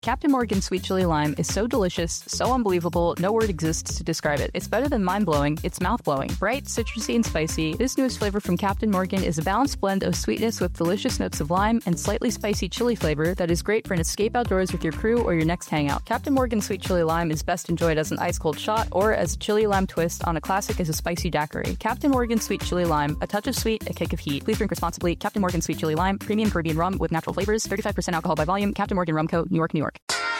Captain Morgan Sweet Chili Lime is so delicious, so unbelievable, no word exists to describe it. It's better than mind-blowing, it's mouth-blowing. Bright, citrusy, and spicy, this newest flavor from Captain Morgan is a balanced blend of sweetness with delicious notes of lime and slightly spicy chili flavor that is great for an escape outdoors with your crew or your next hangout. Captain Morgan Sweet Chili Lime is best enjoyed as an ice-cold shot or as a chili lime twist on a classic as a spicy daiquiri. Captain Morgan Sweet Chili Lime, a touch of sweet, a kick of heat. Please drink responsibly. Captain Morgan Sweet Chili Lime, premium Caribbean rum with natural flavors, 35% alcohol by volume. Captain Morgan Rum Co., New York, New York.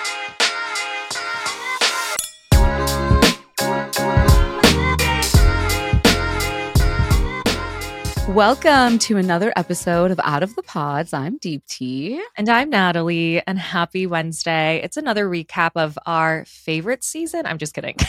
Welcome to another episode of Out of the Pods. I'm Deepti. And I'm Natalie, and happy Wednesday. It's another recap of our favorite season. I'm just kidding.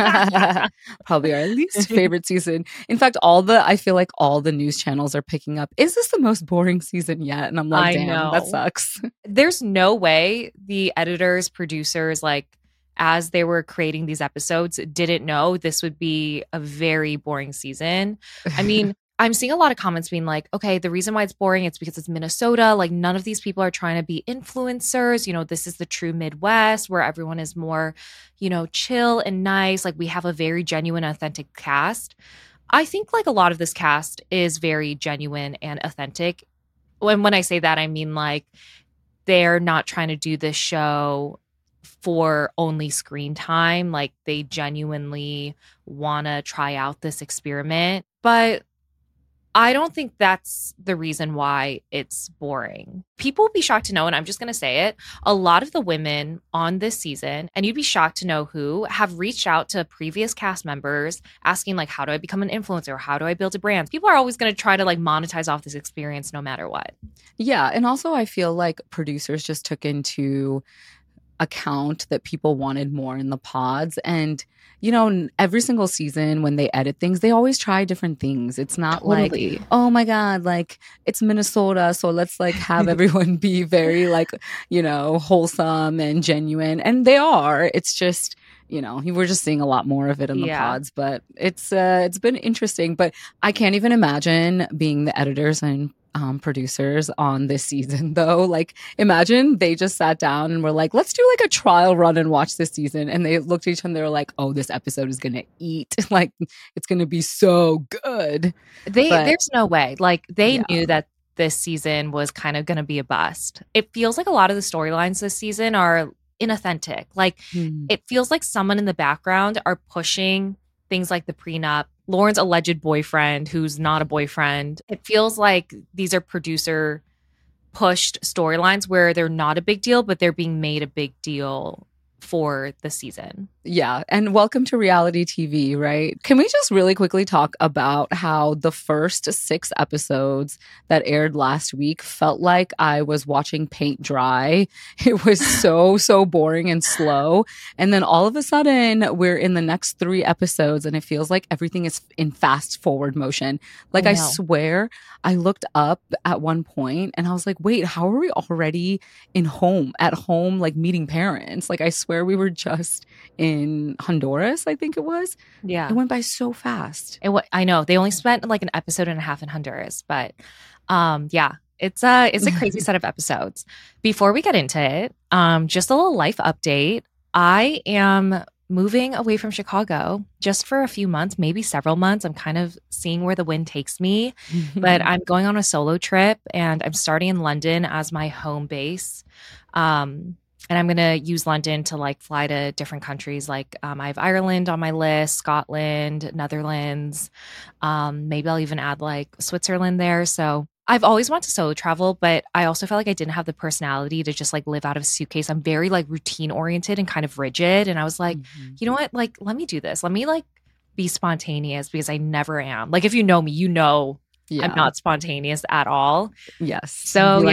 Probably our least favorite season. In fact, I feel like all the news channels are picking up, is this the most boring season yet? And I'm like, damn, that sucks. There's no way the editors, producers, as they were creating these episodes, didn't know this would be a very boring season. I mean, I'm seeing a lot of comments being like, okay, the reason why it's boring, it's because it's Minnesota. Like, none of these people are trying to be influencers. You know, this is the true Midwest where everyone is more, chill and nice. Like, we have a very genuine, authentic cast. I think a lot of this cast is very genuine and authentic. When I say that, I mean they're not trying to do this show for only screen time. Like, they genuinely want to try out this experiment. But I don't think that's the reason why it's boring. People will be shocked to know, and I'm just going to say it, a lot of the women on this season, and you'd be shocked to know who, have reached out to previous cast members asking, how do I become an influencer? How do I build a brand? People are always going to try to monetize off this experience no matter what. Yeah, and also I feel like producers just took into account that people wanted more in the pods. And every single season when they edit things, they always try different things. It's not totally. Oh my God, it's Minnesota, so let's have everyone be very wholesome and genuine. And they are. It's just, we're just seeing a lot more of it in the pods, but it's been interesting. But I can't even imagine being the editors and producers on this season, though. Imagine they just sat down and were like, let's do a trial run and watch this season. And they looked at each other and they were like, oh, this episode is going to eat. It's going to be so good. There's no way. They knew that this season was kind of going to be a bust. It feels like a lot of the storylines this season are inauthentic. It feels like someone in the background are pushing things like the prenup, Lauren's alleged boyfriend, who's not a boyfriend. It feels like these are producer pushed storylines where they're not a big deal, but they're being made a big deal for the season. Yeah. And welcome to reality TV, right? Can we just really quickly talk about how the first 6 episodes that aired last week felt like I was watching paint dry? It was so boring and slow. And then all of a sudden, we're in the next 3 episodes and it feels like everything is in fast forward motion. I swear, I looked up at one point and I was like, wait, how are we already at home, meeting parents? I swear we were just in Honduras, I think it was. Yeah. It went by so fast. I know. They only spent an episode and a half in Honduras, but it's a crazy set of episodes. Before we get into it, just a little life update. I am moving away from Chicago just for a few months, maybe several months. I'm kind of seeing where the wind takes me, but I'm going on a solo trip and I'm starting in London as my home base. And I'm going to use London to fly to different countries. I have Ireland on my list, Scotland, Netherlands. Maybe I'll even add Switzerland there. So I've always wanted to solo travel, but I also felt like I didn't have the personality to just live out of a suitcase. I'm very routine oriented and kind of rigid. And I was like, you know what? Let me do this. Let me be spontaneous because I never am. If you know me, I'm not spontaneous at all. Yes. So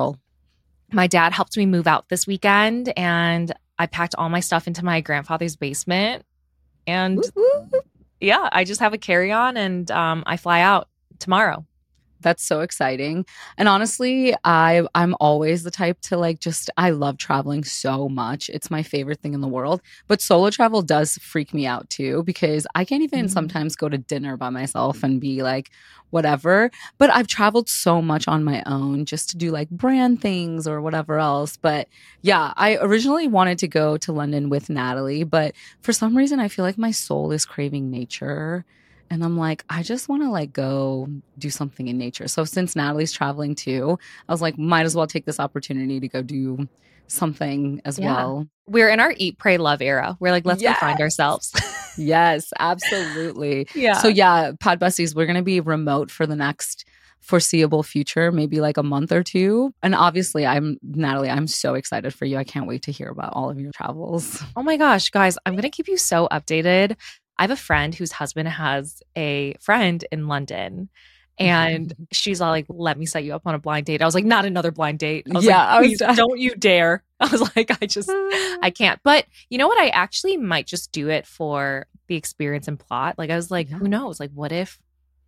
my dad helped me move out this weekend and I packed all my stuff into my grandfather's basement. And I just have a carry-on and I fly out tomorrow. That's so exciting. And honestly, I'm always the type to like just I love traveling so much. It's my favorite thing in the world. But solo travel does freak me out too because I can't even sometimes go to dinner by myself and be like whatever. But I've traveled so much on my own just to do like brand things or whatever else. But yeah, I originally wanted to go to London with Natalie, but for some reason I feel like my soul is craving nature. And I'm like, I just want to like go do something in nature. So since Natalie's traveling too, I was like, might as well take this opportunity to go do something as well. We're in our eat, pray, love era. We're like, let's go find ourselves. Yes, absolutely. Yeah. So yeah, Pod Besties, we're going to be remote for the next foreseeable future, maybe like a month or two. And obviously, Natalie, I'm so excited for you. I can't wait to hear about all of your travels. Oh my gosh, guys, I'm going to keep you so updated. I have a friend whose husband has a friend in London. And she's all like, let me set you up on a blind date. I was like, not another blind date. I was like, please don't you dare. I was like, I can't. But you know what? I actually might just do it for the experience and plot. Like, I was like, who knows? Like, what if,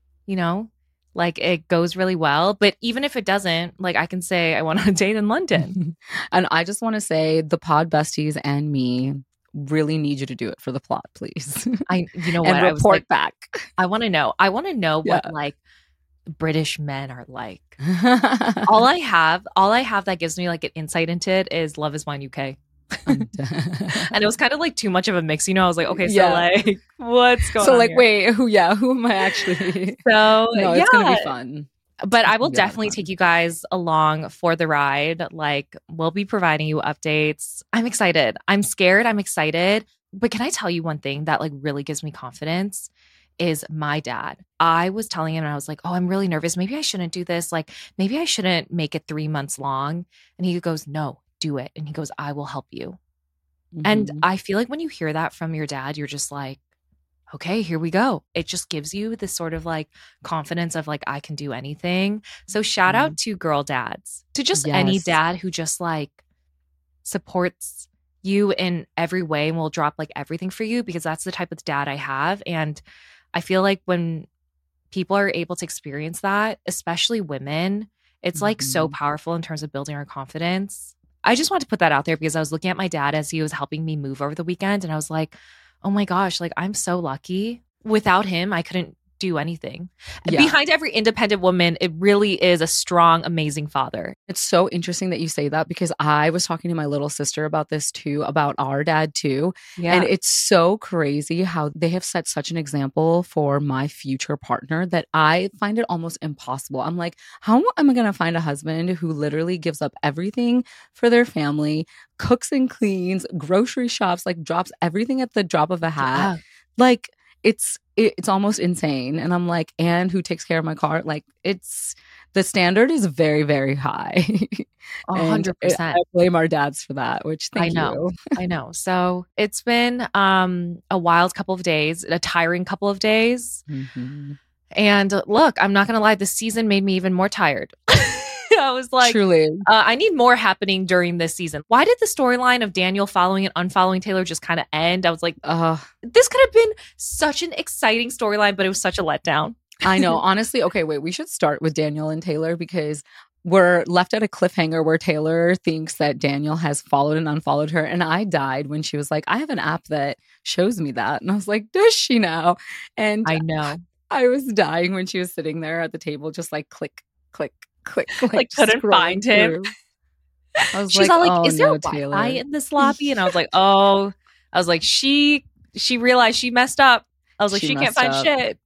like it goes really well. But even if it doesn't, like I can say I went on a date in London. And I just want to say the Pod Besties and me really need you to do it for the plot, please. You know what? And report back. I want to know. I want to know what like British men are like. all I have that gives me like an insight into it is Love Is Blind UK. And it was kind of like too much of a mix, I was like, okay, so like what's going on? So like, here? wait, who am I actually? So no, it's gonna be fun. But I will definitely take you guys along for the ride. Like, we'll be providing you updates. I'm excited. I'm scared. I'm excited. But can I tell you one thing that like really gives me confidence is my dad. I was telling him and I was like, oh, I'm really nervous. Maybe I shouldn't do this. Like, maybe I shouldn't make it 3 months long. And he goes, no, do it. And he goes, I will help you. Mm-hmm. And I feel like when you hear that from your dad, you're just like, okay, here we go. It just gives you this sort of like confidence of like, I can do anything. So shout out to girl dads, to just any dad who just like supports you in every way and will drop like everything for you, because that's the type of dad I have. And I feel like when people are able to experience that, especially women, it's like so powerful in terms of building our confidence. I just want to put that out there because I was looking at my dad as he was helping me move over the weekend. And I was like, oh my gosh, like I'm so lucky. Without him, I couldn't do anything. Behind every independent woman, it really is a strong, amazing father. It's so interesting that you say that because I was talking to my little sister about this too, about our dad too. Yeah. And it's so crazy how they have set such an example for my future partner that I find it almost impossible. I'm like, how am I going to find a husband who literally gives up everything for their family, cooks and cleans, grocery shops, like drops everything at the drop of a hat? Yeah. Like, it's almost insane. And I'm like, and who takes care of my car? Like the standard is very, very high. 100%. I blame our dads for that, which thank you. I know. So it's been a wild couple of days, a tiring couple of days. Mm-hmm. And look, I'm not going to lie, this season made me even more tired. I was like, truly, I need more happening during this season. Why did the storyline of Daniel following and unfollowing Taylor just kind of end? I was like, this could have been such an exciting storyline, but it was such a letdown. I know. Honestly, okay, wait, we should start with Daniel and Taylor because we're left at a cliffhanger where Taylor thinks that Daniel has followed and unfollowed her. And I died when she was like, I have an app that shows me that. And I was like, does she now? And I know. I was dying when she was sitting there at the table, just like click, click, click, like couldn't find him. I was She's like, all like, oh, is there no, Wi-Fi in this lobby? And I was like, oh, I was like, she realized she messed up. I was like, she can't find shit.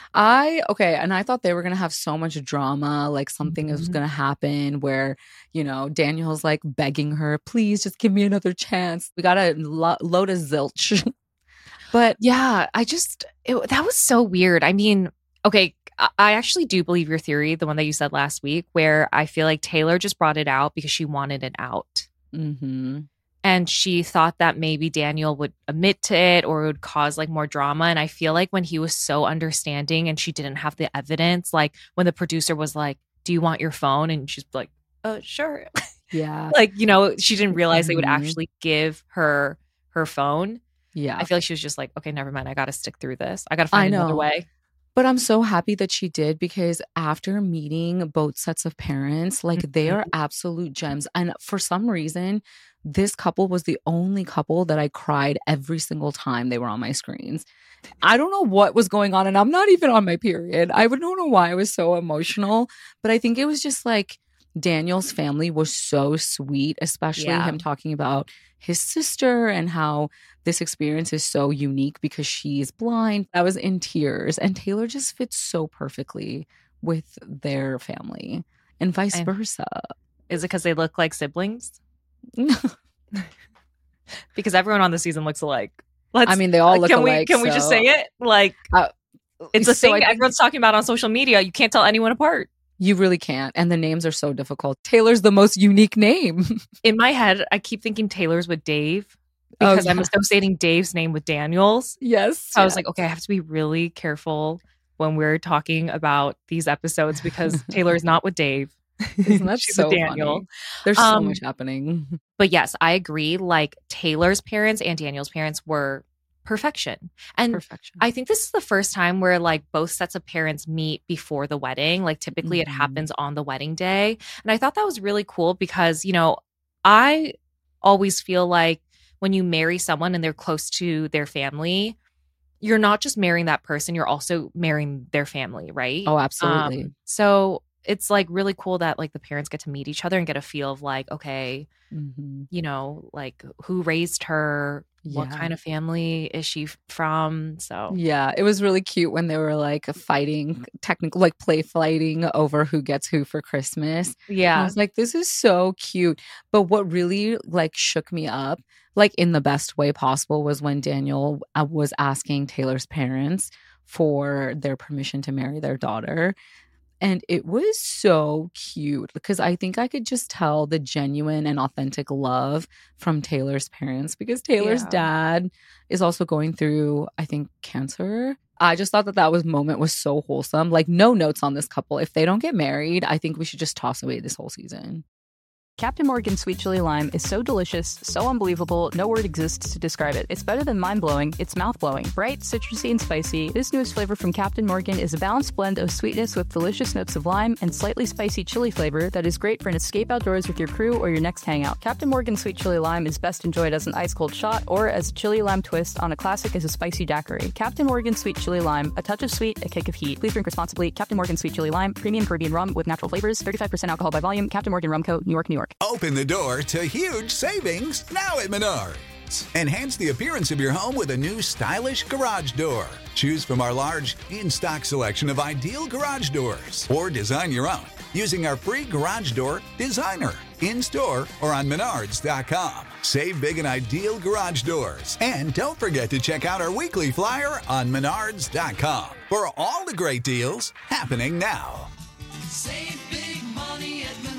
And I thought they were going to have so much drama, like something was going to happen where, Daniel's like begging her, please just give me another chance. We got a load of zilch. But yeah, that was so weird. I mean, okay, I actually do believe your theory, the one that you said last week, where I feel like Taylor just brought it out because she wanted it out. Mm-hmm. And she thought that maybe Daniel would admit to it or it would cause like more drama. And I feel like when he was so understanding and she didn't have the evidence, like when the producer was like, do you want your phone? And she's like, sure. Yeah. Like, she didn't realize they would actually give her phone. Yeah. I feel like she was just like, okay, never mind. I got to stick through this. I got to find another way. But I'm so happy that she did because after meeting both sets of parents, like they are absolute gems. And for some reason, this couple was the only couple that I cried every single time they were on my screens. I don't know what was going on, and I'm not even on my period. I don't know why I was so emotional, but I think it was just like Daniel's family was so sweet, especially him talking about his sister and how this experience is so unique because she's blind. I was in tears, and Taylor just fits so perfectly with their family and vice versa. Is it because they look like siblings? Because everyone on the season looks alike. They all look alike. Can we just say it? Like, it's a thing everyone's talking about on social media. You can't tell anyone apart. You really can't. And the names are so difficult. Taylor's the most unique name. In my head, I keep thinking Taylor's with Dave because I'm associating Dave's name with Daniel's. Yes. So I was like, okay, I have to be really careful when we're talking about these episodes because Taylor is not with Dave. Isn't that She's so with Daniel. Funny? There's so much happening. But yes, I agree. Like Taylor's parents and Daniel's parents were perfection. And I think this is the first time where like both sets of parents meet before the wedding. Like typically it happens on the wedding day. And I thought that was really cool because, you know, I always feel like when you marry someone and they're close to their family, you're not just marrying that person, you're also marrying their family, right? Oh, absolutely. So it's like really cool that like the parents get to meet each other and get a feel of like, okay, you know, like who raised her, what kind of family is she from? So yeah, it was really cute when they were like fighting, like play fighting over who gets who for Christmas. Yeah, and I was like, this is so cute. But what really like shook me up, like in the best way possible, was when Daniel was asking Taylor's parents for their permission to marry their daughter. And it was so cute because I think I could just tell the genuine and authentic love from Taylor's parents because Taylor's dad is also going through, I think, cancer. I just thought that moment was so wholesome. Like, no notes on this couple. If they don't get married, I think we should just toss away this whole season. Captain Morgan Sweet Chili Lime is so delicious, so unbelievable, no word exists to describe it. It's better than mind-blowing, it's mouth-blowing. Bright, citrusy, and spicy, this newest flavor from Captain Morgan is a balanced blend of sweetness with delicious notes of lime and slightly spicy chili flavor that is great for an escape outdoors with your crew or your next hangout. Captain Morgan Sweet Chili Lime is best enjoyed as an ice-cold shot or as a chili lime twist on a classic as a spicy daiquiri. Captain Morgan Sweet Chili Lime, a touch of sweet, a kick of heat. Please drink responsibly. Captain Morgan Sweet Chili Lime, premium Caribbean rum with natural flavors, 35% alcohol by volume. Captain Morgan Rum Co., New York, New York. Open the door to huge savings now at Menards. Enhance the appearance of your home with a new stylish garage door. Choose from our large in-stock selection of ideal garage doors or design your own using our free garage door designer in-store or on Menards.com. Save big and ideal garage doors. And don't forget to check out our weekly flyer on Menards.com for all the great deals happening now. Save big money at Menards.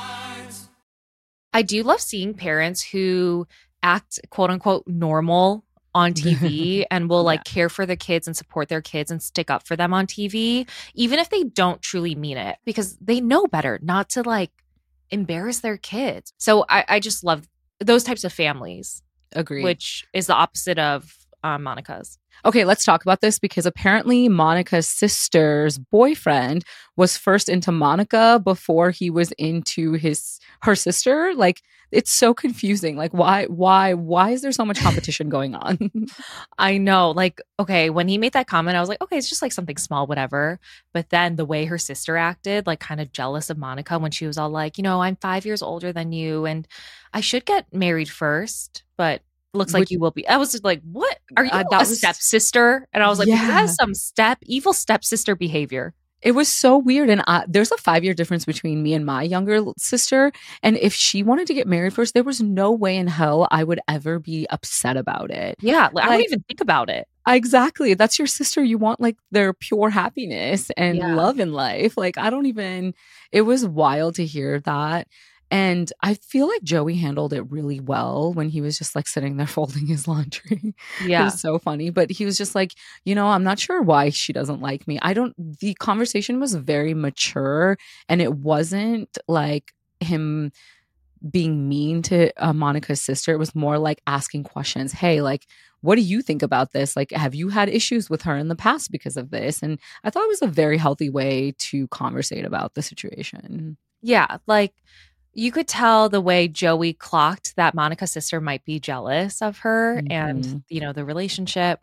I do love seeing parents who act quote unquote normal on TV and will like care for their kids and support their kids and stick up for them on TV, even if they don't truly mean it, because they know better not to like embarrass their kids. So I just love those types of families. Agreed. Which is the opposite of Monica's. Okay, let's talk about this because apparently Monica's sister's boyfriend was first into Monica before he was into her sister. Like, it's so confusing. Like, why is there so much competition going on? I know. Like, okay, when he made that comment, I was like, okay, it's just like something small, whatever. But then the way her sister acted, like kind of jealous of Monica when she was all like, you know, I'm 5 years older than you and I should get married first, but looks like you will be. I was just like, what? Are you a stepsister? And I was like, that has some evil stepsister behavior. It was so weird. And there's a 5-year difference between me and my younger sister. And if she wanted to get married first, there was no way in hell I would ever be upset about it. Yeah. I don't even think about it. Exactly. That's your sister. You want like their pure happiness and love in life. Like, it was wild to hear that. And I feel like Joey handled it really well when he was just like sitting there folding his laundry. Yeah. It was so funny. But he was just like, you know, I'm not sure why she doesn't like me. The conversation was very mature and it wasn't like him being mean to Monica's sister. It was more like asking questions. Hey, like, what do you think about this? Like, have you had issues with her in the past because of this? And I thought it was a very healthy way to conversate about the situation. Yeah, like you could tell the way Joey clocked that Monica's sister might be jealous of her and, you know, the relationship.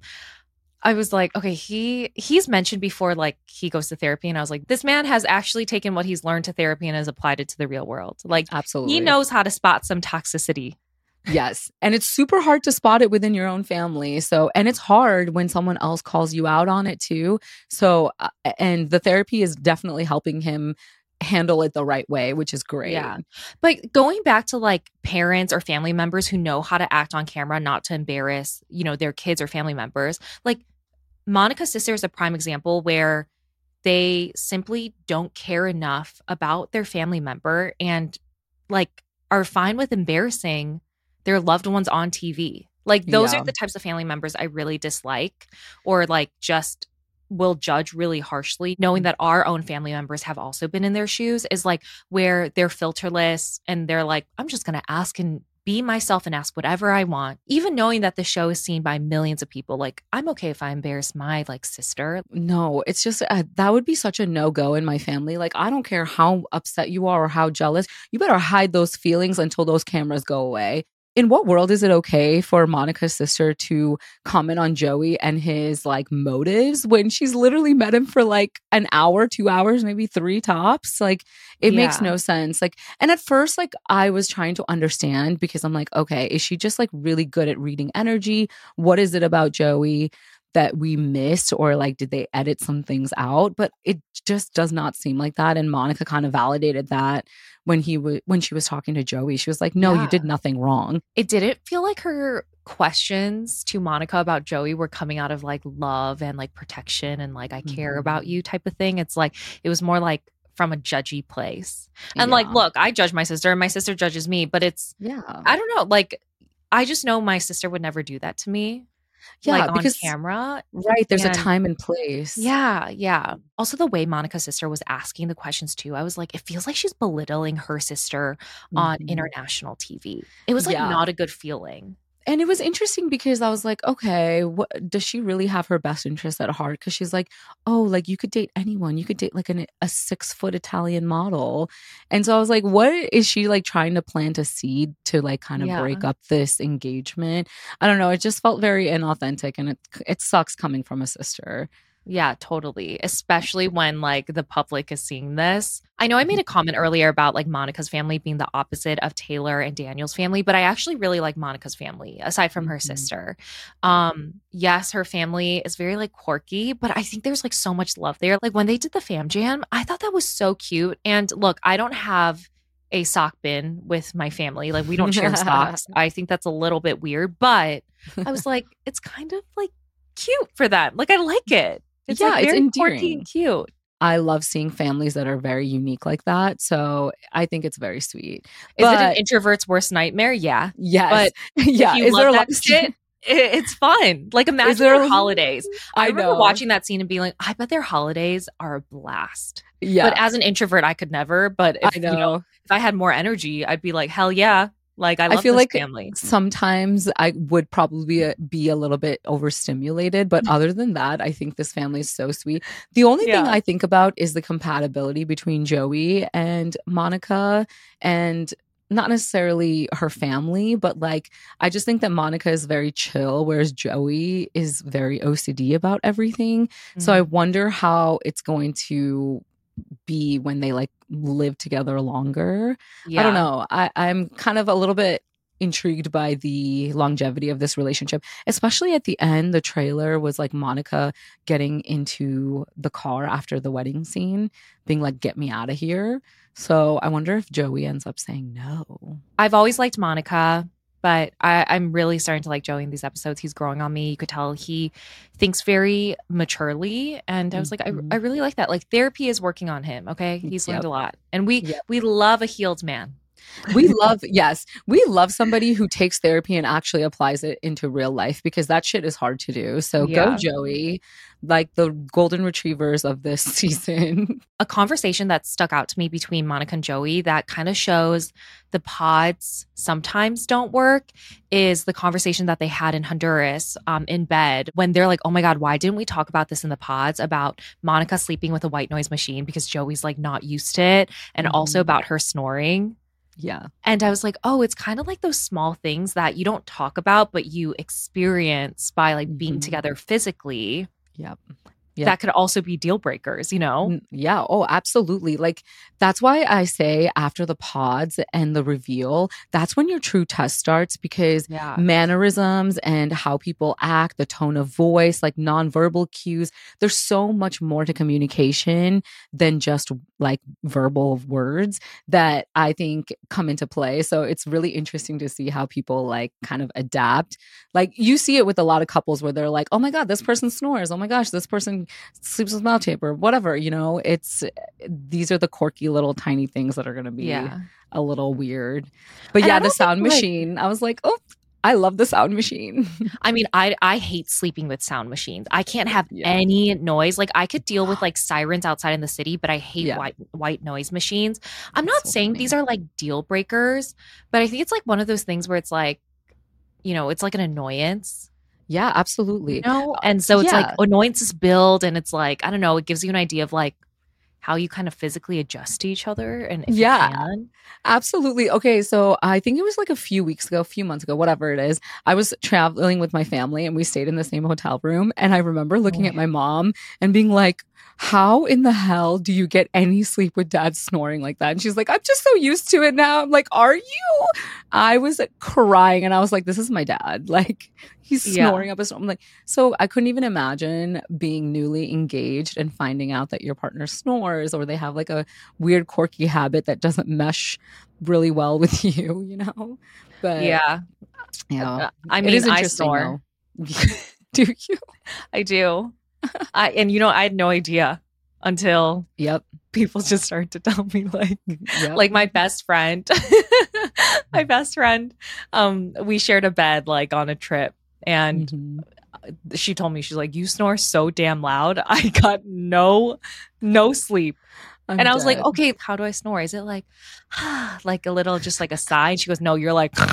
I was like, okay, he's mentioned before, like he goes to therapy, and I was like, this man has actually taken what he's learned to therapy and has applied it to the real world. Like, Absolutely. he knows how to spot some toxicity. Yes. And it's super hard to spot it within your own family. So, and it's hard when someone else calls you out on it too. So, and the therapy is definitely helping him handle it the right way, which is great. Yeah. But going back to like parents or family members who know how to act on camera, not to embarrass, you know, their kids or family members, like Monica's sister is a prime example where they simply don't care enough about their family member and like are fine with embarrassing their loved ones on TV. Like those are the types of family members I really dislike, or like just will judge really harshly, knowing that our own family members have also been in their shoes, is like where they're filterless and they're like, I'm just going to ask and be myself and ask whatever I want, even knowing that the show is seen by millions of people. Like, I'm okay if I embarrass my like sister. No, it's just that would be such a no-go in my family. Like, I don't care how upset you are or how jealous. You better hide those feelings until those cameras go away. In what world is it okay for Monica's sister to comment on Joey and his like motives when she's literally met him for like an hour, 2 hours, maybe 3 tops? Like, it makes no sense. Like, and at first, like, I was trying to understand because I'm like, okay, is she just like really good at reading energy? What is it about Joey that we missed, or like did they edit some things out? But it just does not seem like that. And Monica kind of validated that when she was talking to Joey. She was like, no, you did nothing wrong. It didn't feel like her questions to Monica about Joey were coming out of like love and like protection and like I care about you type of thing. It's like it was more like from a judgy place. And like, look, I judge my sister and my sister judges me, but it's I don't know, like I just know my sister would never do that to me. Yeah, like because on camera. Right. There's a time and place. Yeah. Yeah. Also, the way Monica's sister was asking the questions too, I was like, it feels like she's belittling her sister on international TV. It was like not a good feeling. And it was interesting because I was like, okay, does she really have her best interest at heart? Because she's like, oh, like you could date anyone. You could date like a 6-foot Italian model. And so I was like, what is she like trying to plant a seed to like kind of break up this engagement? I don't know. It just felt very inauthentic, and it sucks coming from a sister. Yeah, totally. Especially when like the public is seeing this. I know I made a comment earlier about like Monica's family being the opposite of Taylor and Daniel's family, but I actually really like Monica's family aside from her sister. Yes, her family is very like quirky, but I think there's like so much love there. Like when they did the fam jam, I thought that was so cute. And look, I don't have a sock bin with my family. Like we don't share socks. I think that's a little bit weird, but I was like, it's kind of like cute for them. Like I like it. It's like very quirky and cute. I love seeing families that are very unique like that. So I think it's very sweet. Is it an introvert's worst nightmare? Yeah. Yes. But yeah. If you love that shit, it's fun. Like imagine their holidays. I remember watching that scene and being like, I bet their holidays are a blast. Yeah. But as an introvert, I could never. But if, you know, if I had more energy, I'd be like, hell yeah. Like I feel this like family. Sometimes I would probably be a little bit overstimulated, but other than that, I think this family is so sweet. The only thing I think about is the compatibility between Joey and Monica, and not necessarily her family, but like I just think that Monica is very chill, whereas Joey is very OCD about everything. So I wonder how it's going to be when they like live together longer. I don't know. I'm kind of a little bit intrigued by the longevity of this relationship, especially at the end. The trailer was like Monica getting into the car after the wedding scene, being like, get me out of here. So I wonder if Joey ends up saying no. I've always liked Monica, but I'm really starting to like Joey in these episodes. He's growing on me. You could tell he thinks very maturely. And I was like, I really like that. Like therapy is working on him. Okay. He's learned a lot. And we love a healed man. We love somebody who takes therapy and actually applies it into real life because that shit is hard to do. So go Joey, like the golden retrievers of this season. A conversation that stuck out to me between Monica and Joey that kind of shows the pods sometimes don't work is the conversation that they had in Honduras in bed when they're like, oh my God, why didn't we talk about this in the pods about Monica sleeping with a white noise machine because Joey's like not used to it, and also about her snoring. Yeah. And I was like, oh, it's kind of like those small things that you don't talk about, but you experience by like being together physically. Yep. That could also be deal breakers, you know? Yeah. Oh, absolutely. Like, that's why I say after the pods and the reveal, that's when your true test starts because mannerisms and how people act, the tone of voice, like nonverbal cues, there's so much more to communication than just like verbal words that I think come into play. So it's really interesting to see how people like kind of adapt. Like, you see it with a lot of couples where they're like, oh my God, this person snores. Oh my gosh, this person sleeps with mouth tape or whatever, you know. These are the quirky little tiny things that are going to be a little weird. But the sound machine, I was like, oh, I love the sound machine. I mean, I hate sleeping with sound machines. I can't have any noise. Like, I could deal with like sirens outside in the city, but I hate white noise machines. I'm not saying these are like deal breakers, but I think it's like one of those things where it's like, you know, it's like an annoyance. Yeah, absolutely. You know? And so it's like annoyances build, and it's like, I don't know, it gives you an idea of like how you kind of physically adjust to each other. And if you can. Absolutely. Okay, so I think it was like a few months ago, whatever it is. I was traveling with my family and we stayed in the same hotel room. And I remember looking at my mom and being like, how in the hell do you get any sleep with dad snoring like that? And she's like, I'm just so used to it now. I'm like, are you? I was crying and I was like, this is my dad. Like, he's snoring up a storm. I'm like, so I couldn't even imagine being newly engaged and finding out that your partner snores or they have like a weird quirky habit that doesn't mesh really well with you, you know? But I mean, I snore. Do you? I do. And you know, I had no idea until people just started to tell me like my best friend, we shared a bed like on a trip, and she told me, she's like, you snore so damn loud. I got no sleep. And I was like, okay, how do I snore? Is it like, like a little, just like a sigh? And she goes, no, you're like,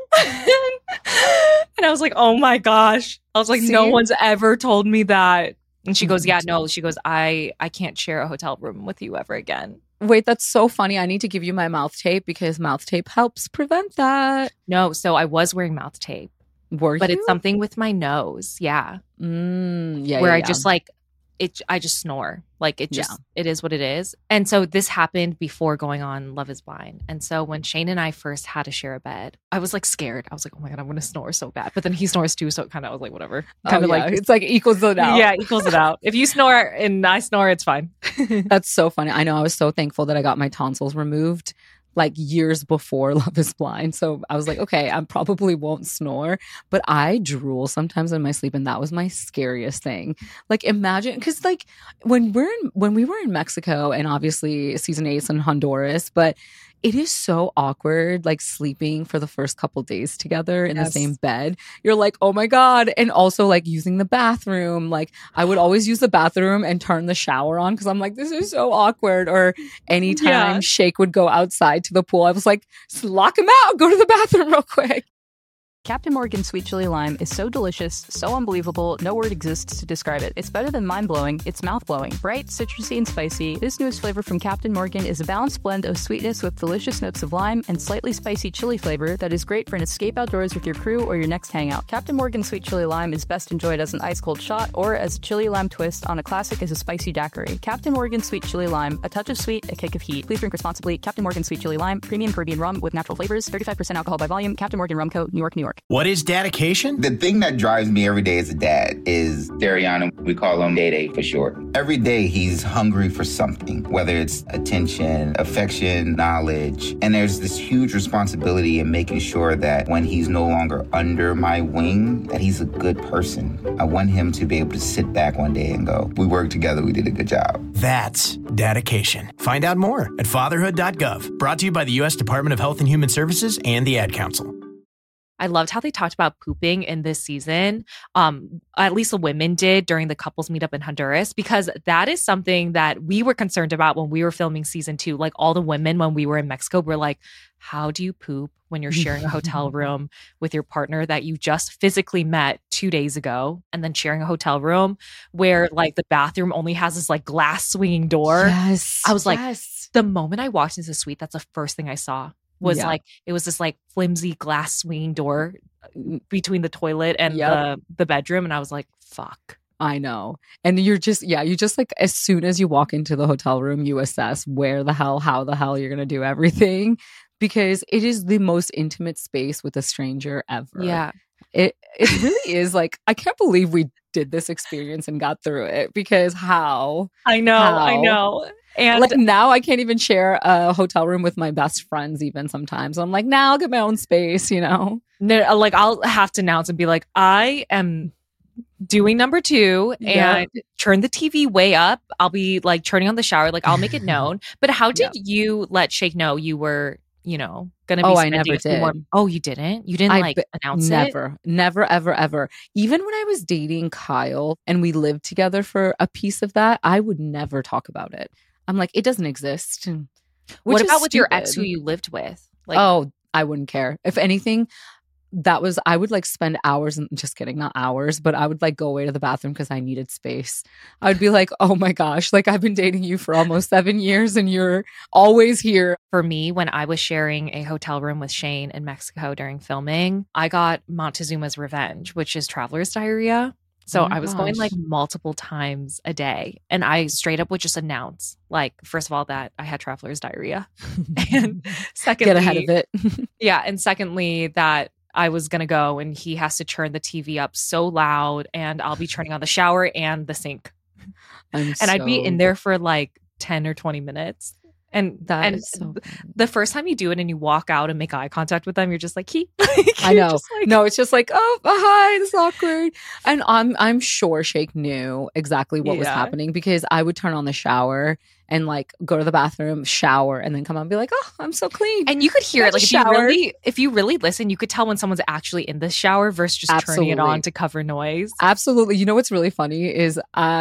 and I was like, oh my gosh. I was like, no one's ever told me that. And she goes, no. She goes, I can't share a hotel room with you ever again. Wait, that's so funny. I need to give you my mouth tape because mouth tape helps prevent that. No, so I was wearing mouth tape. But it's something with my nose. Yeah. Where I just like, I just snore. Like it just, it is what it is. And so this happened before going on Love is Blind. And so when Shane and I first had to share a bed, I was like scared. I was like, oh my God, I'm going to snore so bad. But then he snores too. So it kind of, I was like, whatever. Kind of like, it's like equals it out. Yeah, equals it out. If you snore and I snore, it's fine. That's so funny. I know. I was so thankful that I got my tonsils removed like years before Love is Blind. So I was like, okay, I probably won't snore, but I drool sometimes in my sleep. And that was my scariest thing. Like, imagine, because like when we were in Mexico, and obviously season 8's in Honduras, but it is so awkward, like sleeping for the first couple days together in the same bed. You're like, oh my God. And also like using the bathroom. Like I would always use the bathroom and turn the shower on because I'm like, this is so awkward. Or anytime Shake would go outside to the pool, I was like, lock him out, go to the bathroom real quick. Captain Morgan Sweet Chili Lime is so delicious, so unbelievable, no word exists to describe it. It's better than mind-blowing, it's mouth-blowing. Bright, citrusy, and spicy, this newest flavor from Captain Morgan is a balanced blend of sweetness with delicious notes of lime and slightly spicy chili flavor that is great for an escape outdoors with your crew or your next hangout. Captain Morgan Sweet Chili Lime is best enjoyed as an ice-cold shot or as a chili lime twist on a classic as a spicy daiquiri. Captain Morgan Sweet Chili Lime, a touch of sweet, a kick of heat. Please drink responsibly. Captain Morgan Sweet Chili Lime, premium Caribbean rum with natural flavors, 35% alcohol by volume. Captain Morgan Rum Co., New York, New York. Network. What is dedication? The thing that drives me every day as a dad is Dariana. We call him Day Day for short. Every day he's hungry for something, whether it's attention, affection, knowledge. And there's this huge responsibility in making sure that when he's no longer under my wing, that he's a good person. I want him to be able to sit back one day and go, we worked together, we did a good job. That's dedication. Find out more at fatherhood.gov. Brought to you by the U.S. Department of Health and Human Services and the Ad Council. I loved how they talked about pooping in this season. At least the women did during the couples meetup in Honduras, because that is something that we were concerned about when we were filming season 2. Like all the women when we were in Mexico were like, how do you poop when you're sharing a hotel room with your partner that you just physically met 2 days ago, and then sharing a hotel room where like the bathroom only has this like glass swinging door? Yes. I was like, the moment I walked into the suite, that's the first thing I saw. Was like, it was this like flimsy glass swinging door between the toilet and the bedroom. And I was like, fuck. I know. And you just like, as soon as you walk into the hotel room, you assess how the hell you're going to do everything, because it is the most intimate space with a stranger ever. Yeah. It really is like, I can't believe we did this experience and got through it, because how? I know. And like now I can't even share a hotel room with my best friends even sometimes. I'm like, now I'll get my own space, you know? No, like I'll have to announce and be like, I am doing number 2 and turn the TV way up. I'll be like turning on the shower. Like I'll make it known. But how did you let Shake know you were, going to be I never did. Oh, you didn't? You didn't announce it? Never, ever, ever. Even when I was dating Kyle and we lived together for a piece of that, I would never talk about it. I'm like, it doesn't exist. What about with your ex who you lived with? Like, I wouldn't care. If anything, I would like spend hours, and just kidding, not hours, but I would like go away to the bathroom because I needed space. I would be like, oh my gosh, like I've been dating you for almost 7 years and you're always here. For me, when I was sharing a hotel room with Shane in Mexico during filming, I got Montezuma's Revenge, which is traveler's diarrhea. So I was going like multiple times a day, and I straight up would just announce, like, first of all, that I had traveler's diarrhea, and secondly, get ahead of it. And secondly, that I was going to go and he has to turn the TV up so loud, and I'll be turning on the shower and the sink. I'd be in there for like 10 or 20 minutes. And that is so the first time you do it and you walk out and make eye contact with them, you're just like, I know. No, it's just like, oh, hi, this is awkward. And I'm sure Shake knew exactly what was happening, because I would turn on the shower and like go to the bathroom, shower, and then come out and be like, oh, I'm so clean. And you could hear it. Like if you really listen, you could tell when someone's actually in the shower versus just turning it on to cover noise. Absolutely. You know what's really funny is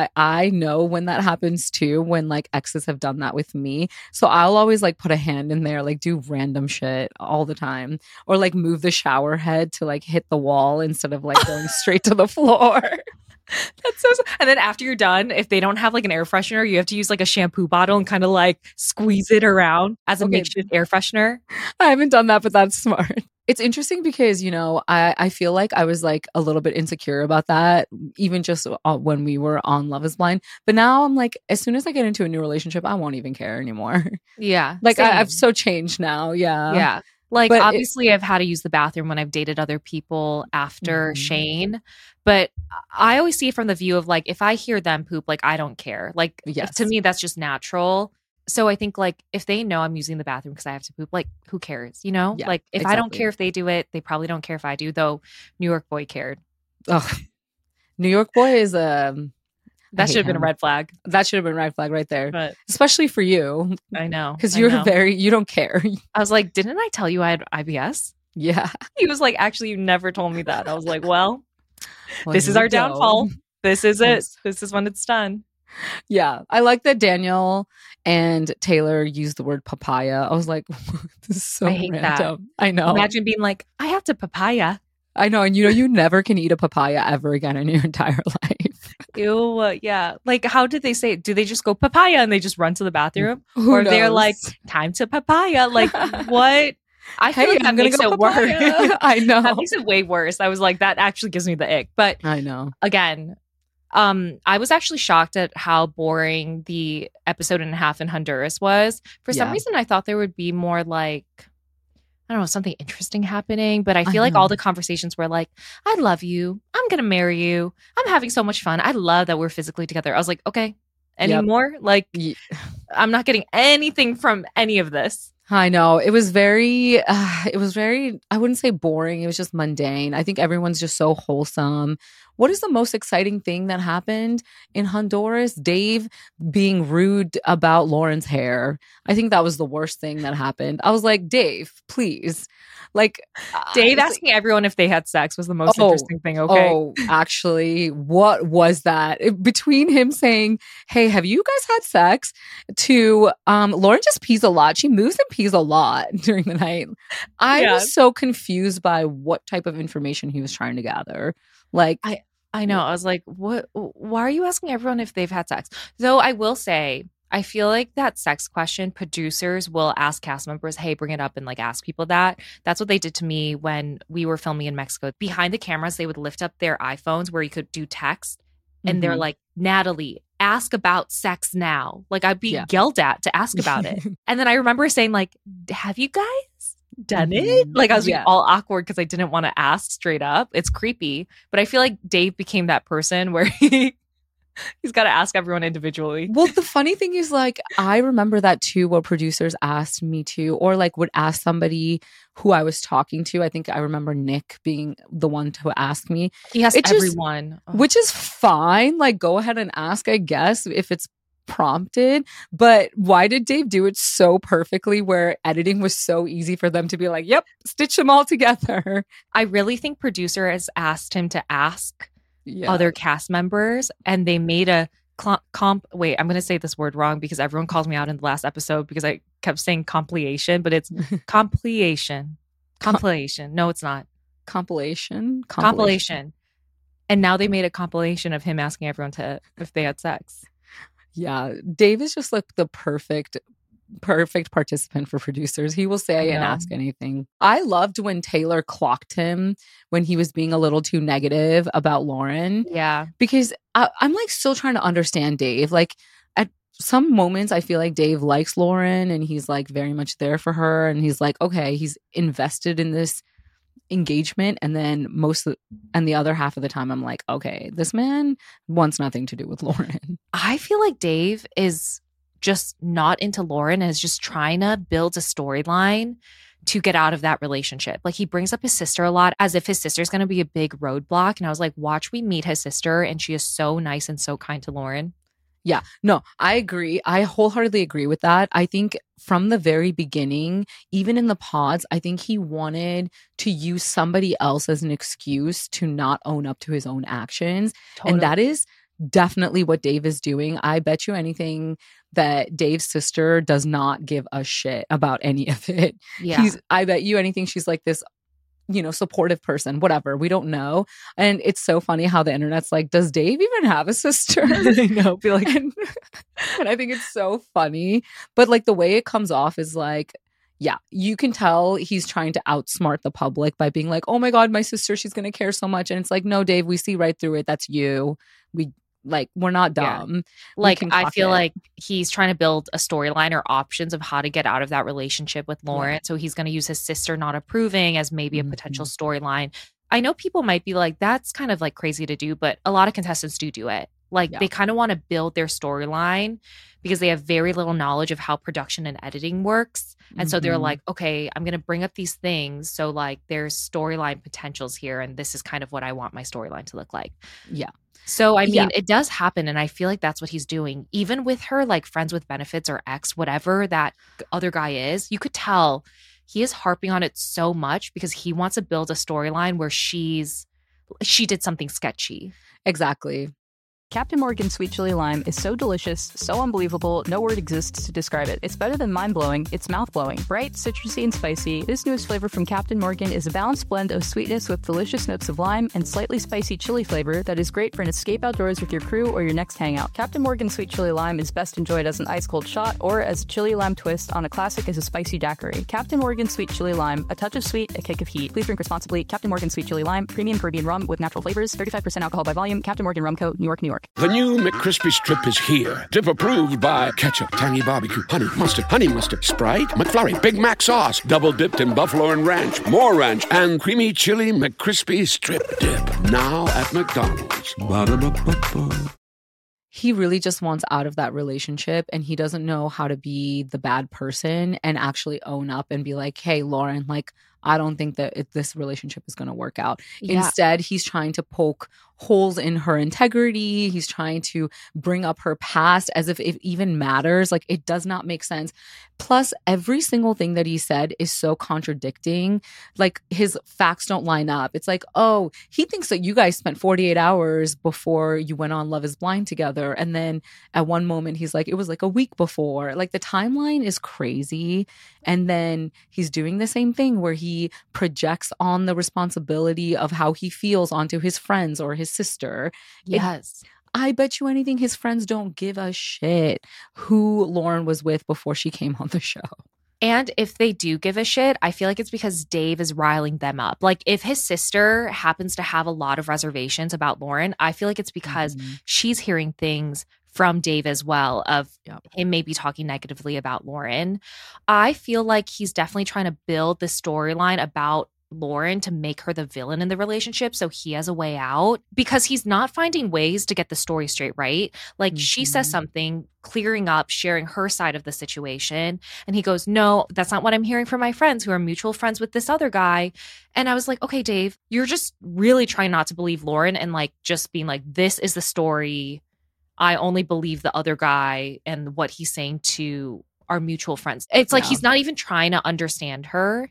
I know when that happens too, when like exes have done that with me. So I'll always like put a hand in there, like do random shit all the time, or like move the shower head to like hit the wall instead of like going straight to the floor. That's so. And then after you're done, if they don't have like an air freshener, you have to use like a shampoo bottle and kind of like squeeze it around as a makeshift air freshener. I haven't done that, but that's smart. It's interesting because, I feel like I was like a little bit insecure about that, even just when we were on Love is Blind. But now I'm like, as soon as I get into a new relationship, I won't even care anymore. Yeah. Like I've so changed now. Yeah. Yeah. Like, but obviously, I've had to use the bathroom when I've dated other people after Shane. But I always see it from the view of like, if I hear them poop, like, I don't care. Like, to me, that's just natural. So I think like, if they know I'm using the bathroom because I have to poop, like, who cares? Yeah, like, if I don't care if they do it, they probably don't care if I do. Though New York Boy cared. Oh, New York Boy is that should have been a red flag. That should have been a red flag right there. But especially for you. I know. Because you don't care. I was like, didn't I tell you I had IBS? Yeah. He was like, actually, you never told me that. I was like, well this is our downfall. This is it. This is when it's done. Yeah. I like that Daniel and Taylor used the word papaya. I was like, this is so random. That. I know. Imagine being like, I have to papaya. I know. And you never can eat a papaya ever again in your entire life. Ew, yeah. Like, how did they say it? Do they just go papaya and they just run to the bathroom? Who or knows? They're like, time to papaya. Like, what? I feel like that makes it worse. I know. That makes it way worse. I was like, that actually gives me the ick. But I know. Again, I was actually shocked at how boring the episode and a half in Honduras was. For some reason, I thought there would be more like, I don't know, something interesting happening. But I feel like all the conversations were like, I love you. I'm going to marry you. I'm having so much fun. I love that we're physically together. I was like, okay, any more? Like, I'm not getting anything from any of this. I know. It was very, I wouldn't say boring. It was just mundane. I think everyone's just so wholesome. What is the most exciting thing that happened in Honduras? Dave being rude about Lauren's hair. I think that was the worst thing that happened. I was like, Dave, please. Like, Dave asking everyone if they had sex was the most interesting thing. Okay. Oh, actually, what was that? Between him saying, hey, have you guys had sex? To Lauren just pees a lot. She moves and pees a lot during the night. I was so confused by what type of information he was trying to gather. Like, I know. I was like, what? Why are you asking everyone if they've had sex? Though I will say, I feel like that sex question, producers will ask cast members, hey, bring it up and like ask people that. That's what they did to me when we were filming in Mexico. Behind the cameras, they would lift up their iPhones where you could do text. And they're like, Natalie, ask about sex now. Like I'd be yelled at to ask about it. And then I remember saying like, have you guys done it? Like I was being all awkward because I didn't want to ask straight up. It's creepy. But I feel like Dave became that person where he's got to ask everyone individually. Well, the funny thing is, like, I remember that too, what producers asked me to, or like would ask somebody who I was talking to. I think I remember Nick being the one to ask me. He asked everyone. Which is fine. Like, go ahead and ask, I guess, if it's prompted. But why did Dave do it so perfectly where editing was so easy for them to be like, yep, stitch them all together? I really think producers asked him to ask other cast members, and they made a wait, I'm going to say this word wrong because everyone calls me out in the last episode because I kept saying compilation, but it's compilation. No, it's not. Compilation. And now they made a compilation of him asking everyone if they had sex. Yeah, Dave is just like the perfect participant for producers. He will say and ask anything. I loved when Taylor clocked him when he was being a little too negative about Lauren. Yeah. Because I'm like still trying to understand Dave. Like at some moments I feel like Dave likes Lauren and he's like very much there for her. And he's like, okay, he's invested in this engagement. And then the other half of the time I'm like, okay, this man wants nothing to do with Lauren. I feel like Dave is just not into Lauren and is just trying to build a storyline to get out of that relationship. Like he brings up his sister a lot as if his sister's going to be a big roadblock. And I was like, watch we meet his sister and she is so nice and so kind to Lauren. Yeah, no, I agree. I wholeheartedly agree with that. I think from the very beginning, even in the pods, I think he wanted to use somebody else as an excuse to not own up to his own actions. Totally. And that is definitely what Dave is doing. I bet you anything that Dave's sister does not give a shit about any of it. Yeah. I bet you anything she's like this, supportive person, whatever. We don't know. And it's so funny how the internet's like, does Dave even have a sister? I know. Be like, and I think it's so funny. But like the way it comes off is like, yeah, you can tell he's trying to outsmart the public by being like, oh my God, my sister, she's going to care so much. And it's like, no, Dave, we see right through it. That's you. We're not dumb. Yeah. Like, I feel like he's trying to build a storyline or options of how to get out of that relationship with Lauren. Yeah. So he's going to use his sister not approving as maybe a potential storyline. I know people might be like, that's kind of like crazy to do, but a lot of contestants do it. Like they kind of want to build their storyline because they have very little knowledge of how production and editing works. And so they're like, okay, I'm going to bring up these things. So like there's storyline potentials here. And this is kind of what I want my storyline to look like. Yeah. So, I mean, it does happen. And I feel like that's what he's doing. Even with her, like friends with benefits or ex, whatever that other guy is, you could tell he is harping on it so much because he wants to build a storyline where she did something sketchy. Exactly. Captain Morgan Sweet Chili Lime is so delicious, so unbelievable, no word exists to describe it. It's better than mind-blowing, it's mouth-blowing. Bright, citrusy, and spicy, this newest flavor from Captain Morgan is a balanced blend of sweetness with delicious notes of lime and slightly spicy chili flavor that is great for an escape outdoors with your crew or your next hangout. Captain Morgan Sweet Chili Lime is best enjoyed as an ice-cold shot or as a chili lime twist on a classic as a spicy daiquiri. Captain Morgan Sweet Chili Lime, a touch of sweet, a kick of heat. Please drink responsibly. Captain Morgan Sweet Chili Lime, premium Caribbean rum with natural flavors, 35% alcohol by volume. Captain Morgan Rum Co., New York, New York. Network. The new McCrispy Strip is here. Dip approved by ketchup, tangy barbecue, honey mustard, Sprite, McFlurry, Big Mac sauce, double dipped in buffalo and ranch, more ranch, and creamy chili McCrispy Strip Dip. Now at McDonald's. Ba-da-ba-ba-ba. He really just wants out of that relationship, and he doesn't know how to be the bad person and actually own up and be like, hey, Lauren, like, I don't think that this relationship is going to work out. Yeah. Instead, he's trying to poke holes in her integrity. He's trying to bring up her past as if it even matters. Like, it does not make sense. Plus, every single thing that he said is so contradicting. Like, his facts don't line up. It's like, oh, he thinks that you guys spent 48 hours before you went on Love is Blind together. And then at one moment, he's like, it was like a week before. Like, the timeline is crazy. And then he's doing the same thing where he projects on the responsibility of how he feels onto his friends or his sister. Yes. I bet you anything his friends don't give a shit who Lauren was with before she came on the show. And if they do give a shit, I feel like it's because Dave is riling them up. Like, if his sister happens to have a lot of reservations about Lauren, I feel like it's because she's hearing things from Dave as well of him maybe talking negatively about Lauren. I feel like he's definitely trying to build the storyline about Lauren to make her the villain in the relationship so he has a way out, because he's not finding ways to get the story straight, right? Like, she says something, clearing up, sharing her side of the situation, and he goes, no, that's not what I'm hearing from my friends who are mutual friends with this other guy. And I was like, okay, Dave, you're just really trying not to believe Lauren and like just being like, this is the story. I only believe the other guy and what he's saying to our mutual friends. It's like he's not even trying to understand her.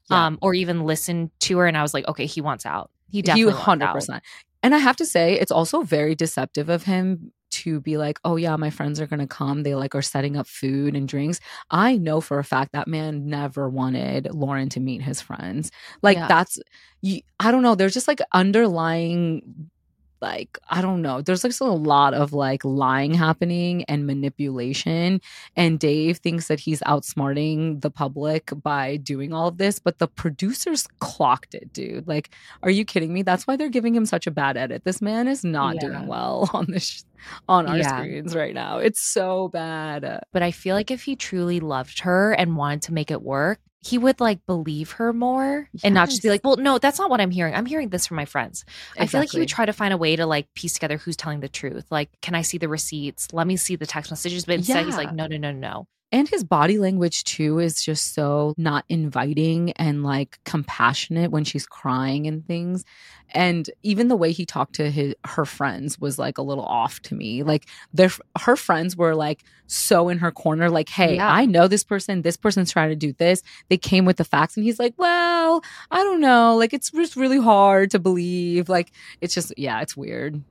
Or even listen to her. And I was like, okay, he wants out. He definitely wants out. 100%. And I have to say, it's also very deceptive of him to be like, oh yeah, my friends are going to come. They like are setting up food and drinks. I know for a fact that man never wanted Lauren to meet his friends. Like that's, I don't know. There's just like underlying, like, I don't know. There's like still a lot of like lying happening and manipulation. And Dave thinks that he's outsmarting the public by doing all of this. But the producers clocked it, dude. Like, are you kidding me? That's why they're giving him such a bad edit. This man is not doing well on this on our screens right now. It's so bad. But I feel like if he truly loved her and wanted to make it work, he would like believe her more and not just be like, well, no, that's not what I'm hearing. I'm hearing this from my friends. I feel like he would try to find a way to like piece together who's telling the truth. Like, can I see the receipts? Let me see the text messages. But instead he's like, no. And his body language too is just so not inviting and like compassionate when she's crying and things. And even the way he talked to her friends was like a little off to me. Like her friends were like so in her corner, like, hey, I know this person's trying to do this. They came with the facts. And he's like, well, I don't know. Like, it's just really hard to believe. Like, it's just, it's weird.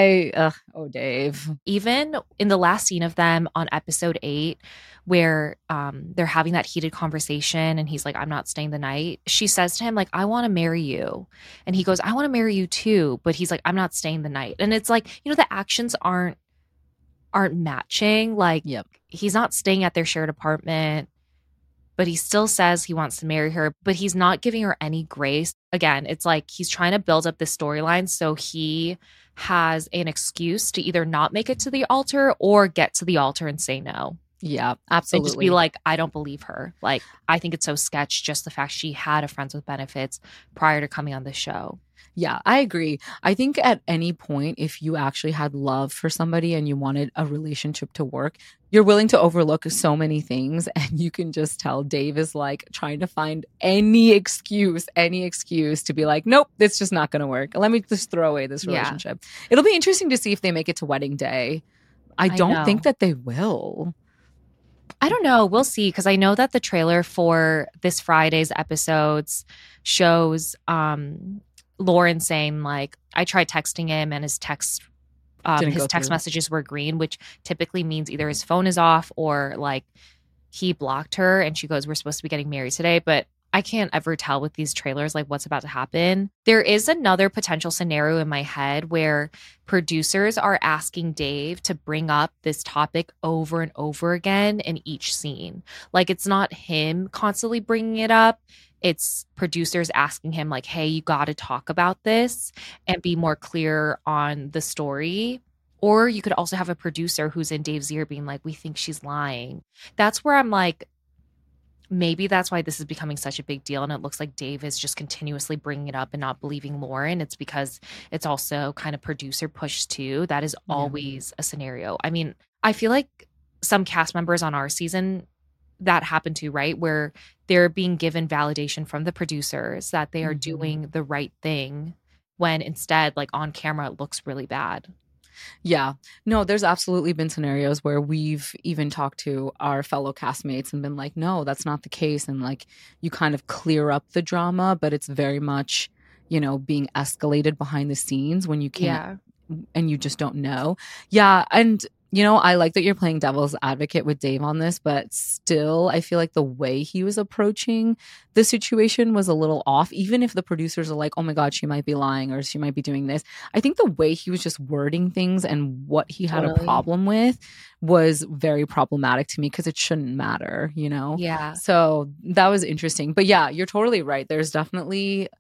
Dave. Even in the last scene of them on episode 8, where they're having that heated conversation and he's like, I'm not staying the night. She says to him, like, I want to marry you. And he goes, I want to marry you too. But he's like, I'm not staying the night. And it's like, you know, the actions aren't matching. Like, he's not staying at their shared apartment, but he still says he wants to marry her, but he's not giving her any grace. Again, it's like he's trying to build up this storyline so he has an excuse to either not make it to the altar or get to the altar and say no. Yeah, absolutely. And just be like, I don't believe her. Like, I think it's so sketch, just the fact she had a Friends with Benefits prior to coming on the show. Yeah, I agree. I think at any point, if you actually had love for somebody and you wanted a relationship to work, you're willing to overlook so many things. And you can just tell Dave is like trying to find any excuse to be like, nope, it's just not going to work. Let me just throw away this relationship. It'll be interesting to see if they make it to wedding day. I don't think that they will. I don't know. We'll see. Because I know that the trailer for this Friday's episodes shows Lauren saying, like, I tried texting him and his text messages were green, which typically means either his phone is off or like he blocked her. And she goes, we're supposed to be getting married today. But I can't ever tell with these trailers, like, what's about to happen. There is another potential scenario in my head where producers are asking Dave to bring up this topic over and over again in each scene. Like, it's not him constantly bringing it up. It's producers asking him, like, hey, you got to talk about this and be more clear on the story. Or you could also have a producer who's in Dave's ear being like, we think she's lying. That's where I'm like, maybe that's why this is becoming such a big deal. And it looks like Dave is just continuously bringing it up and not believing Lauren. It's because it's also kind of producer push too. That is always a scenario. I mean, I feel like some cast members on our season that happened to, right? Where they're being given validation from the producers that they are doing the right thing when instead, like on camera, it looks really bad. Yeah. No, there's absolutely been scenarios where we've even talked to our fellow castmates and been like, no, that's not the case. And like you kind of clear up the drama, but it's very much, you know, being escalated behind the scenes when you can't and you just don't know. Yeah. And you know, I like that you're playing devil's advocate with Dave on this, but still, I feel like the way he was approaching the situation was a little off. Even if the producers are like, oh my God, she might be lying or she might be doing this. I think the way he was just wording things and what he had a problem with was very problematic to me because it shouldn't matter, you know? Yeah. So that was interesting. But yeah, you're totally right. There's definitely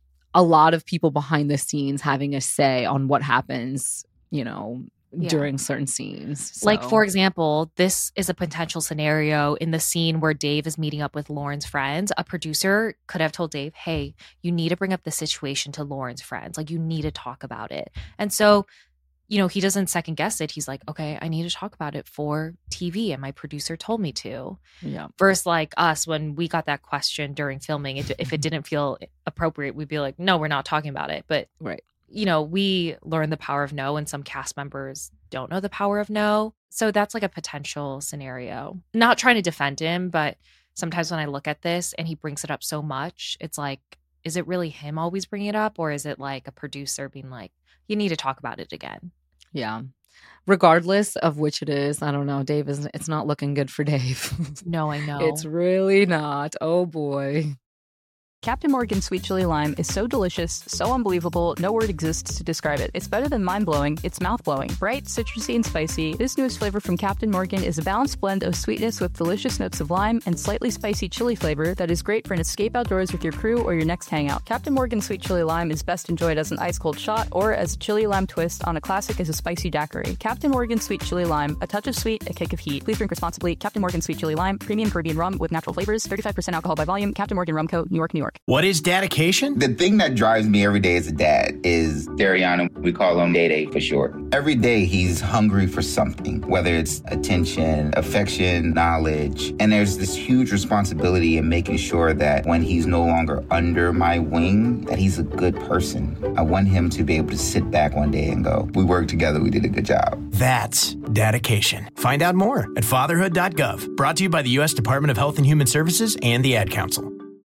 a lot of people behind the scenes having a say on what happens, you know, during certain scenes. So. Like, for example, this is a potential scenario in the scene where Dave is meeting up with Lauren's friends. A producer could have told Dave, hey, you need to bring up the situation to Lauren's friends. Like, you need to talk about it. And so, you know, he doesn't second guess it. He's like, okay, I need to talk about it for TV. And my producer told me to. Yeah. Versus like us, when we got that question during filming, if it didn't feel appropriate, we'd be like, no, we're not talking about it. But right. You know, we learn the power of no, and some cast members don't know the power of no. So that's like a potential scenario. Not trying to defend him, but sometimes when I look at this and he brings it up so much, it's like, is it really him always bringing it up? Or is it like a producer being like, you need to talk about it again? Yeah. Regardless of which it is, I don't know. It's not looking good for Dave. No, I know. It's really not. Oh boy. Captain Morgan Sweet Chili Lime is so delicious, so unbelievable, no word exists to describe it. It's better than mind-blowing, it's mouth-blowing. Bright, citrusy, and spicy, this newest flavor from Captain Morgan is a balanced blend of sweetness with delicious notes of lime and slightly spicy chili flavor that is great for an escape outdoors with your crew or your next hangout. Captain Morgan Sweet Chili Lime is best enjoyed as an ice-cold shot or as a chili lime twist on a classic as a spicy daiquiri. Captain Morgan Sweet Chili Lime, a touch of sweet, a kick of heat. Please drink responsibly. Captain Morgan Sweet Chili Lime, premium Caribbean rum with natural flavors, 35% alcohol by volume. Captain Morgan Rum Co., New York, New York. What is dedication? The thing that drives me every day as a dad is Dariana. We call him Day for short. Every day he's hungry for something, whether it's attention, affection, knowledge. And there's this huge responsibility in making sure that when he's no longer under my wing, that he's a good person. I want him to be able to sit back one day and go, we worked together, we did a good job. That's dedication. Find out more at fatherhood.gov. Brought to you by the U.S. Department of Health and Human Services and the Ad Council.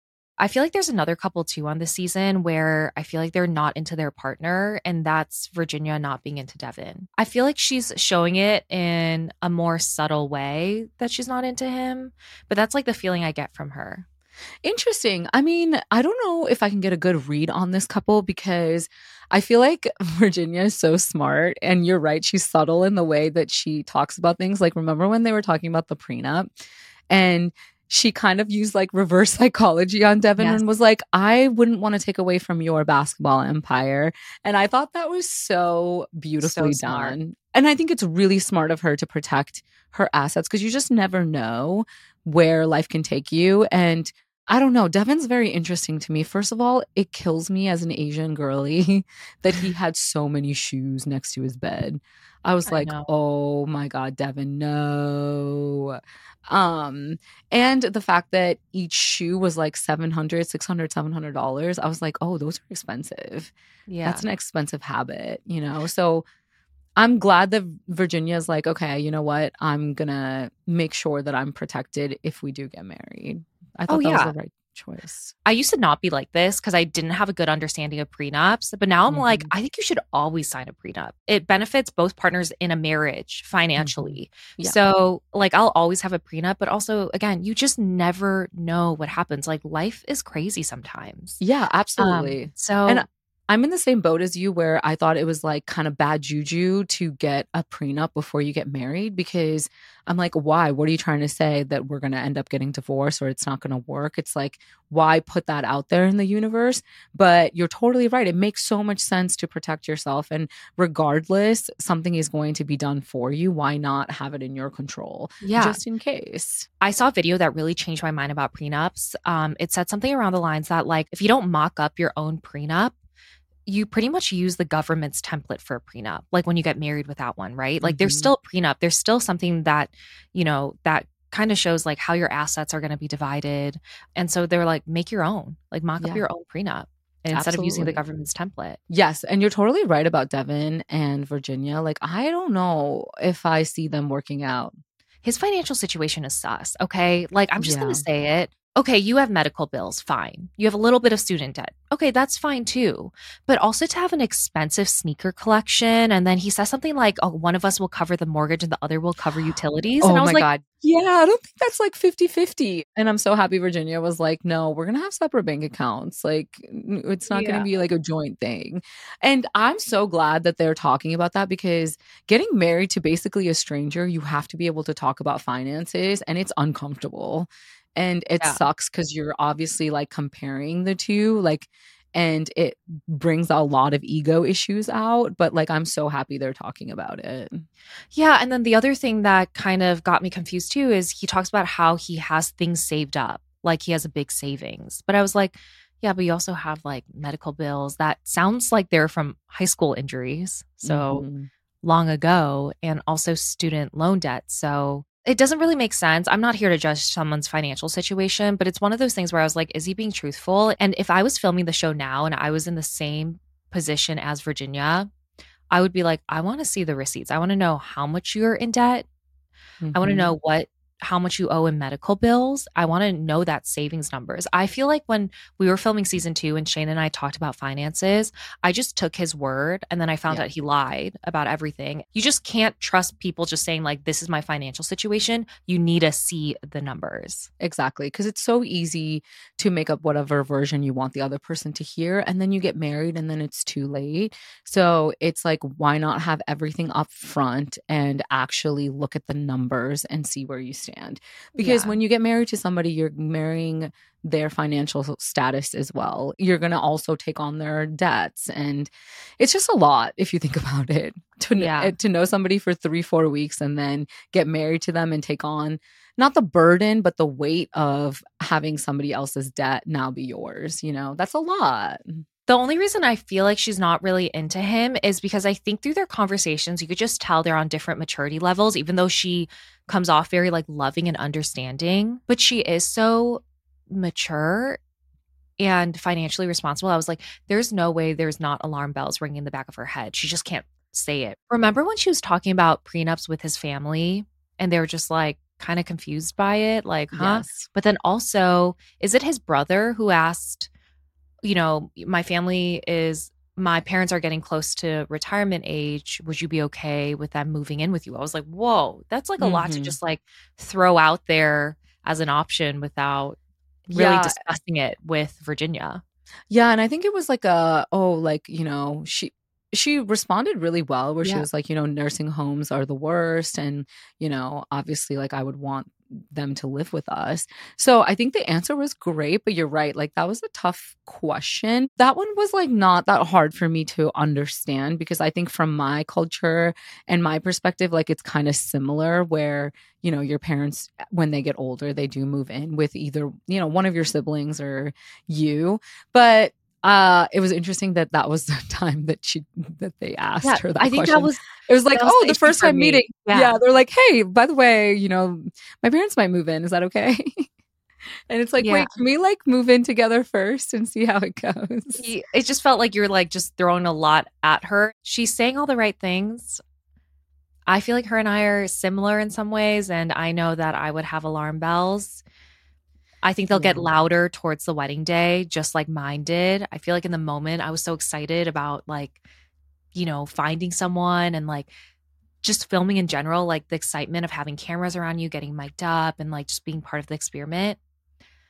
I feel like there's another couple too on this season where I feel like they're not into their partner, and that's Virginia not being into Devin. I feel like she's showing it in a more subtle way that she's not into him, but that's like the feeling I get from her. Interesting. I mean, I don't know if I can get a good read on this couple because I feel like Virginia is so smart, and you're right, she's subtle in the way that she talks about things. Like, remember when they were talking about the prenup and she kind of used like reverse psychology on Devin and was like, I wouldn't want to take away from your basketball empire. And I thought that was so beautifully done. And I think it's really smart of her to protect her assets because you just never know where life can take you. And I don't know, Devin's very interesting to me. First of all, it kills me as an Asian girly that he had so many shoes next to his bed. I was like, oh my God, Devin, no. And the fact that each shoe was like $700, $700 I was like, oh, those are expensive. Yeah. That's an expensive habit, you know? So I'm glad that Virginia's like, okay, you know what? I'm going to make sure that I'm protected if we do get married. I thought that was the right choice. I used to not be like this because I didn't have a good understanding of prenups, but now I'm like, I think you should always sign a prenup. It benefits both partners in a marriage financially. Yeah. So like, I'll always have a prenup, but also again, you just never know what happens. Like, life is crazy sometimes. Yeah, absolutely. So and I'm in the same boat as you where I thought it was like kind of bad juju to get a prenup before you get married because I'm like, why? What are you trying to say that we're going to end up getting divorced or it's not going to work? It's like, why put that out there in the universe? But you're totally right. It makes so much sense to protect yourself. And regardless, something is going to be done for you. Why not have it in your control? Yeah. Just in case. I saw a video that really changed my mind about prenups. It said something around the lines that like, if you don't mock up your own prenup, you pretty much use the government's template for a prenup, like when you get married without one, right? Like there's still a prenup. There's still something that, that kind of shows like how your assets are going to be divided. And so they're like, make your own, like mock up your own prenup instead of using the government's template. Yes. And you're totally right about Devin and Virginia. Like, I don't know if I see them working out. His financial situation is sus. Okay. Like, I'm just going to say it. Okay, you have medical bills, fine. You have a little bit of student debt. Okay, that's fine too. But also to have an expensive sneaker collection. And then he says something like, oh, one of us will cover the mortgage and the other will cover utilities. Oh and I was my like, God. Yeah, I don't think that's like 50-50. And I'm so happy Virginia was like, no, we're going to have separate bank accounts. Like, it's not going to be like a joint thing. And I'm so glad that they're talking about that because getting married to basically a stranger, you have to be able to talk about finances and it's uncomfortable. And it sucks because you're obviously like comparing the two, like, and it brings a lot of ego issues out. But like, I'm so happy they're talking about it. Yeah. And then the other thing that kind of got me confused too is he talks about how he has things saved up, like he has a big savings. But I was like, yeah, but you also have like medical bills. That sounds like they're from high school injuries. So long ago, and also student loan debt. So it doesn't really make sense. I'm not here to judge someone's financial situation, but it's one of those things where I was like, is he being truthful? And if I was filming the show now and I was in the same position as Virginia, I would be like, I want to see the receipts. I want to know how much you're in debt. I want to know how much you owe in medical bills. I want to know that savings numbers. I feel like when we were filming season 2 and Shane and I talked about finances, I just took his word and then I found out he lied about everything. You just can't trust people just saying like, this is my financial situation. You need to see the numbers. Exactly. Because it's so easy to make up whatever version you want the other person to hear. And then you get married and then it's too late. So it's like, why not have everything up front and actually look at the numbers and see where you stand? Because when you get married to somebody, you're marrying their financial status as well. You're going to also take on their debts. And it's just a lot if you think about it. To know somebody for 3-4 weeks and then get married to them and take on not the burden, but the weight of having somebody else's debt now be yours. That's a lot. The only reason I feel like she's not really into him is because I think through their conversations, you could just tell they're on different maturity levels, even though she comes off very like loving and understanding. But she is so mature and financially responsible. I was like, there's no way there's not alarm bells ringing in the back of her head. She just can't say it. Remember when she was talking about prenups with his family and they were just like kind of confused by it? Like, huh? Yes. But then also, is it his brother who asked, my parents are getting close to retirement age. Would you be okay with them moving in with you? I was like, whoa, that's like a lot to just like throw out there as an option without really discussing it with Virginia. Yeah. And I think it was like she responded really well where she was like, nursing homes are the worst. And, obviously like I would want them to live with us. So I think the answer was great, but you're right. Like that was a tough question. That one was like not that hard for me to understand because I think from my culture and my perspective, like it's kind of similar where, your parents, when they get older, they do move in with either, one of your siblings or you. But it was interesting that was the time that they asked her that I think question. It was like, the first time meeting. Yeah. They're like, hey, by the way, my parents might move in. Is that okay? And it's like, wait, can we like move in together first and see how it goes? It just felt like you're like just throwing a lot at her. She's saying all the right things. I feel like her and I are similar in some ways. And I know that I would have alarm bells. I think they'll get louder towards the wedding day, just like mine did. I feel like in the moment I was so excited about like, finding someone and like just filming in general, like the excitement of having cameras around you, getting mic'd up and like just being part of the experiment.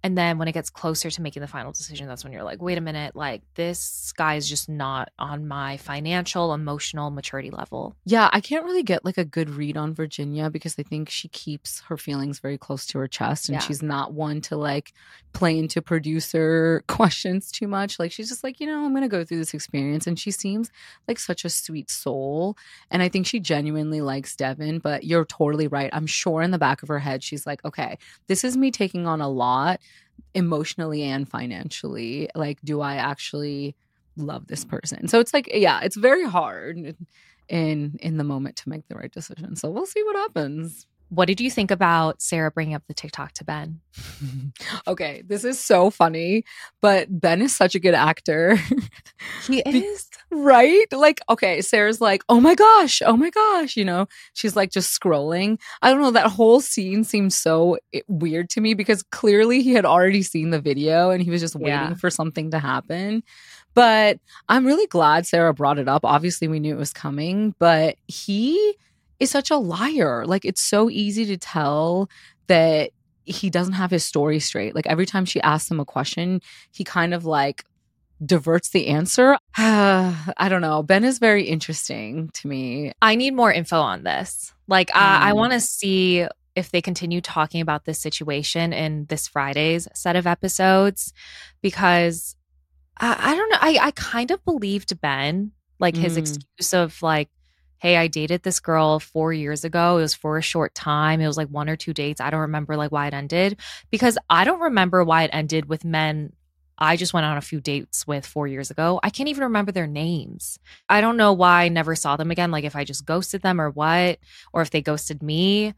And then when it gets closer to making the final decision, that's when you're like, wait a minute, like this guy is just not on my financial, emotional maturity level. Yeah, I can't really get like a good read on Virginia because I think she keeps her feelings very close to her chest, and Yeah. she's not one to like play into producer questions too much. Like she's just like, I'm going to go through this experience, and she seems like such a sweet soul, and I think she genuinely likes Devin, but you're totally right. I'm sure in the back of her head she's like, okay, this is me taking on a lot emotionally and financially. Like, do I actually love this person? So it's like, yeah, it's very hard in the moment to make the right decision. So we'll see what happens. What did you think about Sarah bringing up the TikTok to Ben? Okay, this is so funny, but Ben is such a good actor. He is. Right? Like, okay, Sarah's like, oh my gosh, she's like just scrolling. I don't know, that whole scene seemed so weird to me because clearly he had already seen the video and he was just waiting for something to happen. But I'm really glad Sarah brought it up. Obviously, we knew it was coming, but he is such a liar. Like, it's so easy to tell that he doesn't have his story straight. Like, every time she asks him a question, he kind of like diverts the answer. I don't know. Ben is very interesting to me. I need more info on this. Like, I want to see if they continue talking about this situation in this Friday's set of episodes, because I don't know. I kind of believed Ben, like his excuse of like, hey, I dated this girl 4 years ago. It was for a short time. It was like 1 or 2 dates. I don't remember like why it ended, because I don't remember why it ended with men I just went on a few dates with 4 years ago. I can't even remember their names. I don't know why I never saw them again, like if I just ghosted them or what, or if they ghosted me.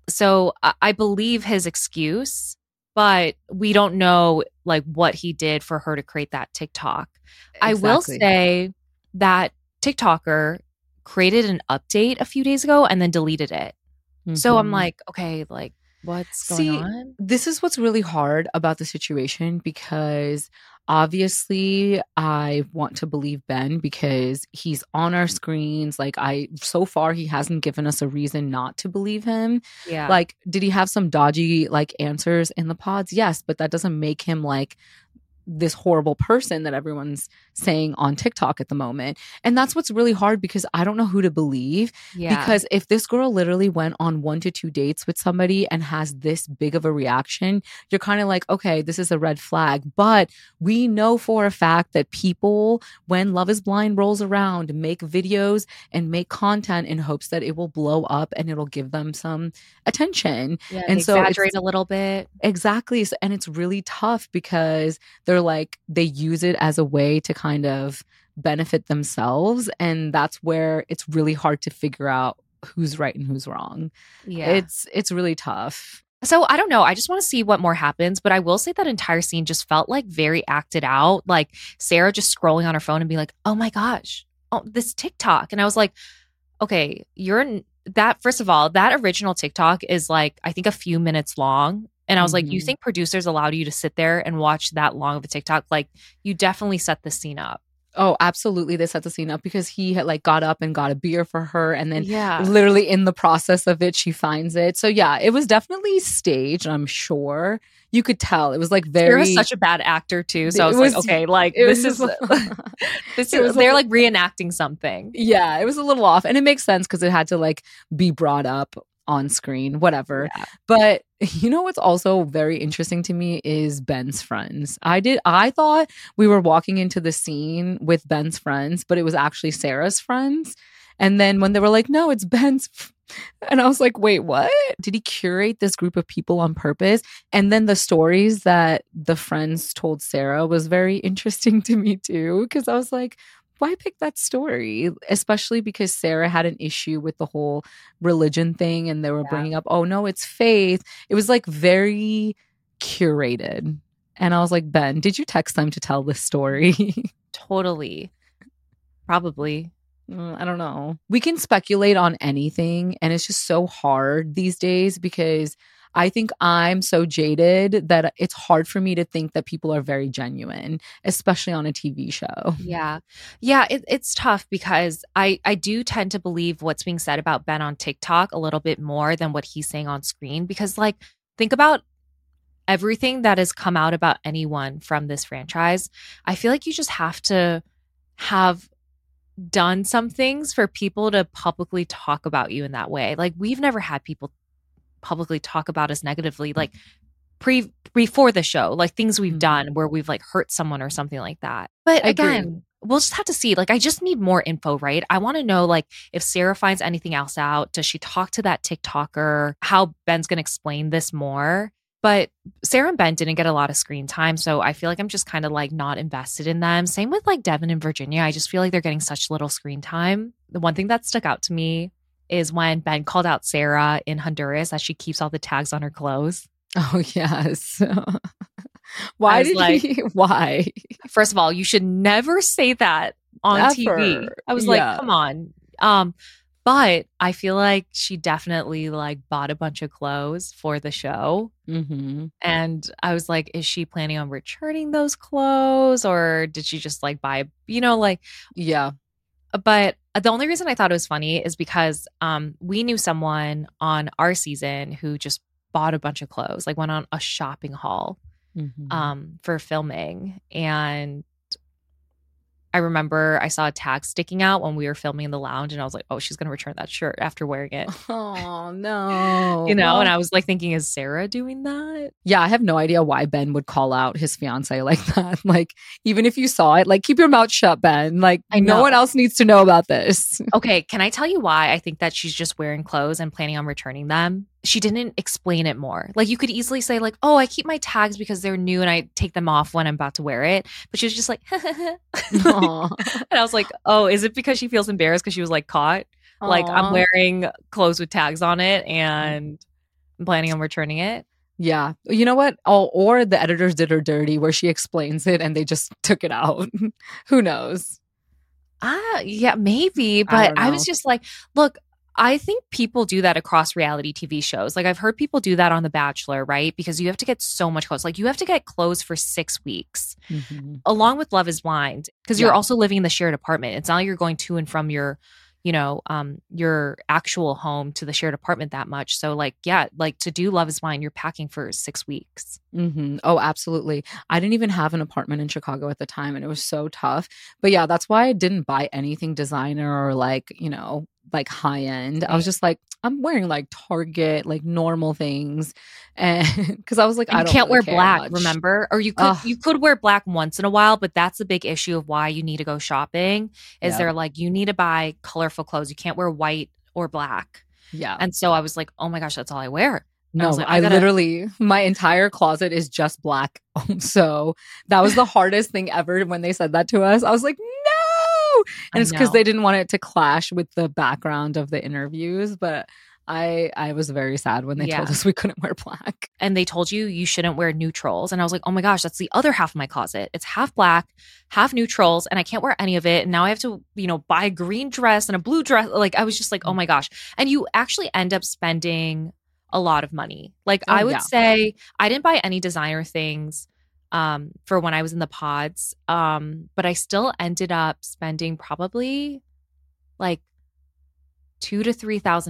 So I believe his excuse, but we don't know like what he did for her to create that TikTok. Exactly. I will say that TikToker created an update a few days ago and then deleted it. Mm-hmm. So I'm like, okay, like, what's going on? This is what's really hard about the situation, because obviously I want to believe Ben because he's on our screens. Like, so far he hasn't given us a reason not to believe him. Yeah. Like, did he have some dodgy like answers in the pods? Yes, but that doesn't make him like this horrible person that everyone's saying on TikTok at the moment. And that's what's really hard, because I don't know who to believe. Yeah. Because if this girl literally went on 1 to 2 dates with somebody and has this big of a reaction, you're kind of like, okay, this is a red flag. But we know for a fact that people, when Love is Blind rolls around, make videos and make content in hopes that it will blow up and it'll give them some attention. Yeah, and so exaggerate a little bit. Exactly. So, and it's really tough because they use it as a way to kind of benefit themselves. And that's where it's really hard to figure out who's right and who's wrong. Yeah. It's really tough. So I don't know. I just want to see what more happens. But I will say that entire scene just felt like very acted out. Like Sarah just scrolling on her phone and being like, oh my gosh, this TikTok. And I was like, okay, first of all, that original TikTok is like, I think a few minutes long. And I was like, you think producers allowed you to sit there and watch that long of a TikTok? Like, you definitely set the scene up. Oh, absolutely. They set the scene up because he had like got up and got a beer for her. And then literally in the process of it, she finds it. So yeah, it was definitely staged, I'm sure. You could tell. It was like very... You're such a bad actor too. So I was like, okay, like this is they're like reenacting something. Yeah, it was a little off. And it makes sense because it had to like be brought up on screen, whatever. Yeah. But you know what's also very interesting to me is Ben's friends. I thought we were walking into the scene with Ben's friends, but it was actually Sarah's friends. And then when they were like, no, it's Ben's and I was like, wait, what? Did he curate this group of people on purpose? And then the stories that the friends told Sarah was very interesting to me too, because I was like, why pick that story? Especially because Sarah had an issue with the whole religion thing and they were bringing up, oh no, it's faith. It was like very curated. And I was like, Ben, did you text them to tell this story? Totally. Probably. I don't know. We can speculate on anything, and it's just so hard these days because I think I'm so jaded that it's hard for me to think that people are very genuine, especially on a TV show. Yeah. Yeah, it's tough because I do tend to believe what's being said about Ben on TikTok a little bit more than what he's saying on screen, because like, think about everything that has come out about anyone from this franchise, I feel like you just have to have done some things for people to publicly talk about you in that way. Like, we've never had people publicly talk about us negatively, like before the show, like things we've done where we've like hurt someone or something like that. But again, we'll just have to see. Like, I just need more info, right? I want to know, like, if Sarah finds anything else out, does she talk to that TikToker? How Ben's going to explain this more? But Sarah and Ben didn't get a lot of screen time, so I feel like I'm just kind of like not invested in them. Same with like Devin and Virginia. I just feel like they're getting such little screen time. The one thing that stuck out to me is when Ben called out Sarah in Honduras that she keeps all the tags on her clothes. Oh, yes. Why? First of all, you should never say that on TV. I was like, come on. But I feel like she definitely like bought a bunch of clothes for the show. Mm-hmm. And I was like, is she planning on returning those clothes, or did she just like buy, Yeah. But the only reason I thought it was funny is because we knew someone on our season who just bought a bunch of clothes, like went on a shopping haul for filming. And I remember I saw a tag sticking out when we were filming in the lounge, and I was like, oh, she's going to return that shirt after wearing it. Oh, no. And I was like thinking, is Sarah doing that? Yeah, I have no idea why Ben would call out his fiance like that. Like, even if you saw it, like, keep your mouth shut, Ben. Like, no one else needs to know about this. Okay, can I tell you why I think that she's just wearing clothes and planning on returning them? She didn't explain it more. Like, you could easily say like, oh, I keep my tags because they're new and I take them off when I'm about to wear it. But she was just like, and I was like, oh, is it because she feels embarrassed because she was like caught? Aww. Like, I'm wearing clothes with tags on it and I'm planning on returning it. Yeah. You know what? Or the editors did her dirty where she explains it and they just took it out. Who knows? Yeah, maybe. But I was just like, look, I think people do that across reality TV shows. Like, I've heard people do that on The Bachelor, right? Because you have to get so much clothes. Like, you have to get clothes for 6 weeks, along with Love is Blind, because you're also living in the shared apartment. It's not like you're going to and from your actual home to the shared apartment that much. So, like, yeah, like to do Love is Blind, you're packing for 6 weeks. Oh, absolutely. I didn't even have an apartment in Chicago at the time, and it was so tough. But yeah, that's why I didn't buy anything designer or like high end. I was just like, I'm wearing like Target, like normal things, and because I was like, I can't wear black, remember? Or you could wear black once in a while, but that's a big issue of why you need to go shopping. They're like, you need to buy colorful clothes. You can't wear white or black. Yeah, and so I was like, oh my gosh, that's all I wear. No, I literally, my entire closet is just black. So that was the hardest thing ever when they said that to us. I was like, no. And it's because they didn't want it to clash with the background of the interviews. But I was very sad when they told us we couldn't wear black. And they told you shouldn't wear neutrals. And I was like, oh my gosh, that's the other half of my closet. It's half black, half neutrals, and I can't wear any of it. And now I have to, buy a green dress and a blue dress. Like, I was just like, oh my gosh. And you actually end up spending a lot of money. Like, I would say I didn't buy any designer things for when I was in the pods. But I still ended up spending probably like $2,000 to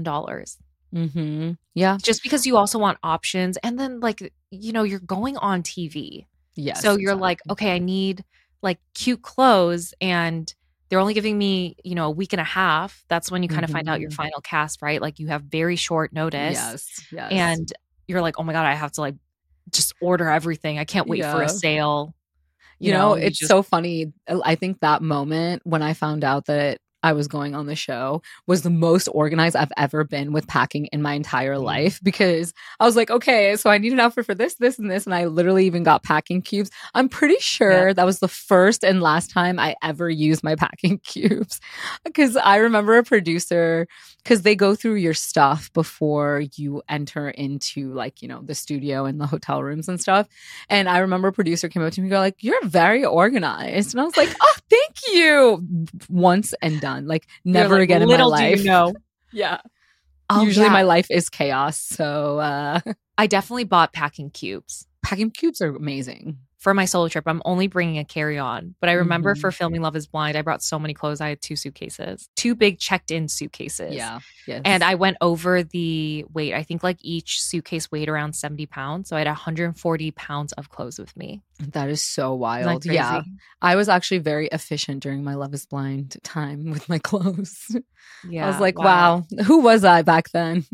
$3,000. Yeah. Just because you also want options. And then like, you're going on TV. Yes. So you're like, okay, I need like cute clothes, and they're only giving me, a week and a half. That's when you kind of find out your final cast, right? Like, you have very short notice. Yes. And you're like, oh my God, I have to like just order everything. I can't wait for a sale. It's so funny. I think that moment when I found out that I was going on the show was the most organized I've ever been with packing in my entire life, because I was like, okay, so I need an outfit for this, this, and this. And I literally even got packing cubes. I'm pretty sure that was the first and last time I ever used my packing cubes, because I remember a producer, because they go through your stuff before you enter into like, the studio and the hotel rooms and stuff. And I remember a producer came up to me and go like, you're very organized. And I was like, oh, thank you. Once and done. Like, never again in my life. Yeah. Usually my life is chaos. So I definitely bought packing cubes. Packing cubes are amazing. for my solo trip, I'm only bringing a carry-on. But I remember for filming Love is Blind, I brought so many clothes. I had 2 suitcases, 2 big checked-in suitcases. Yeah. Yes. And I went over the weight. I think like each suitcase weighed around 70 pounds. So I had 140 pounds of clothes with me. That is so wild. Isn't that crazy? Yeah. I was actually very efficient during my Love is Blind time with my clothes. Yeah. I was like, wow, who was I back then?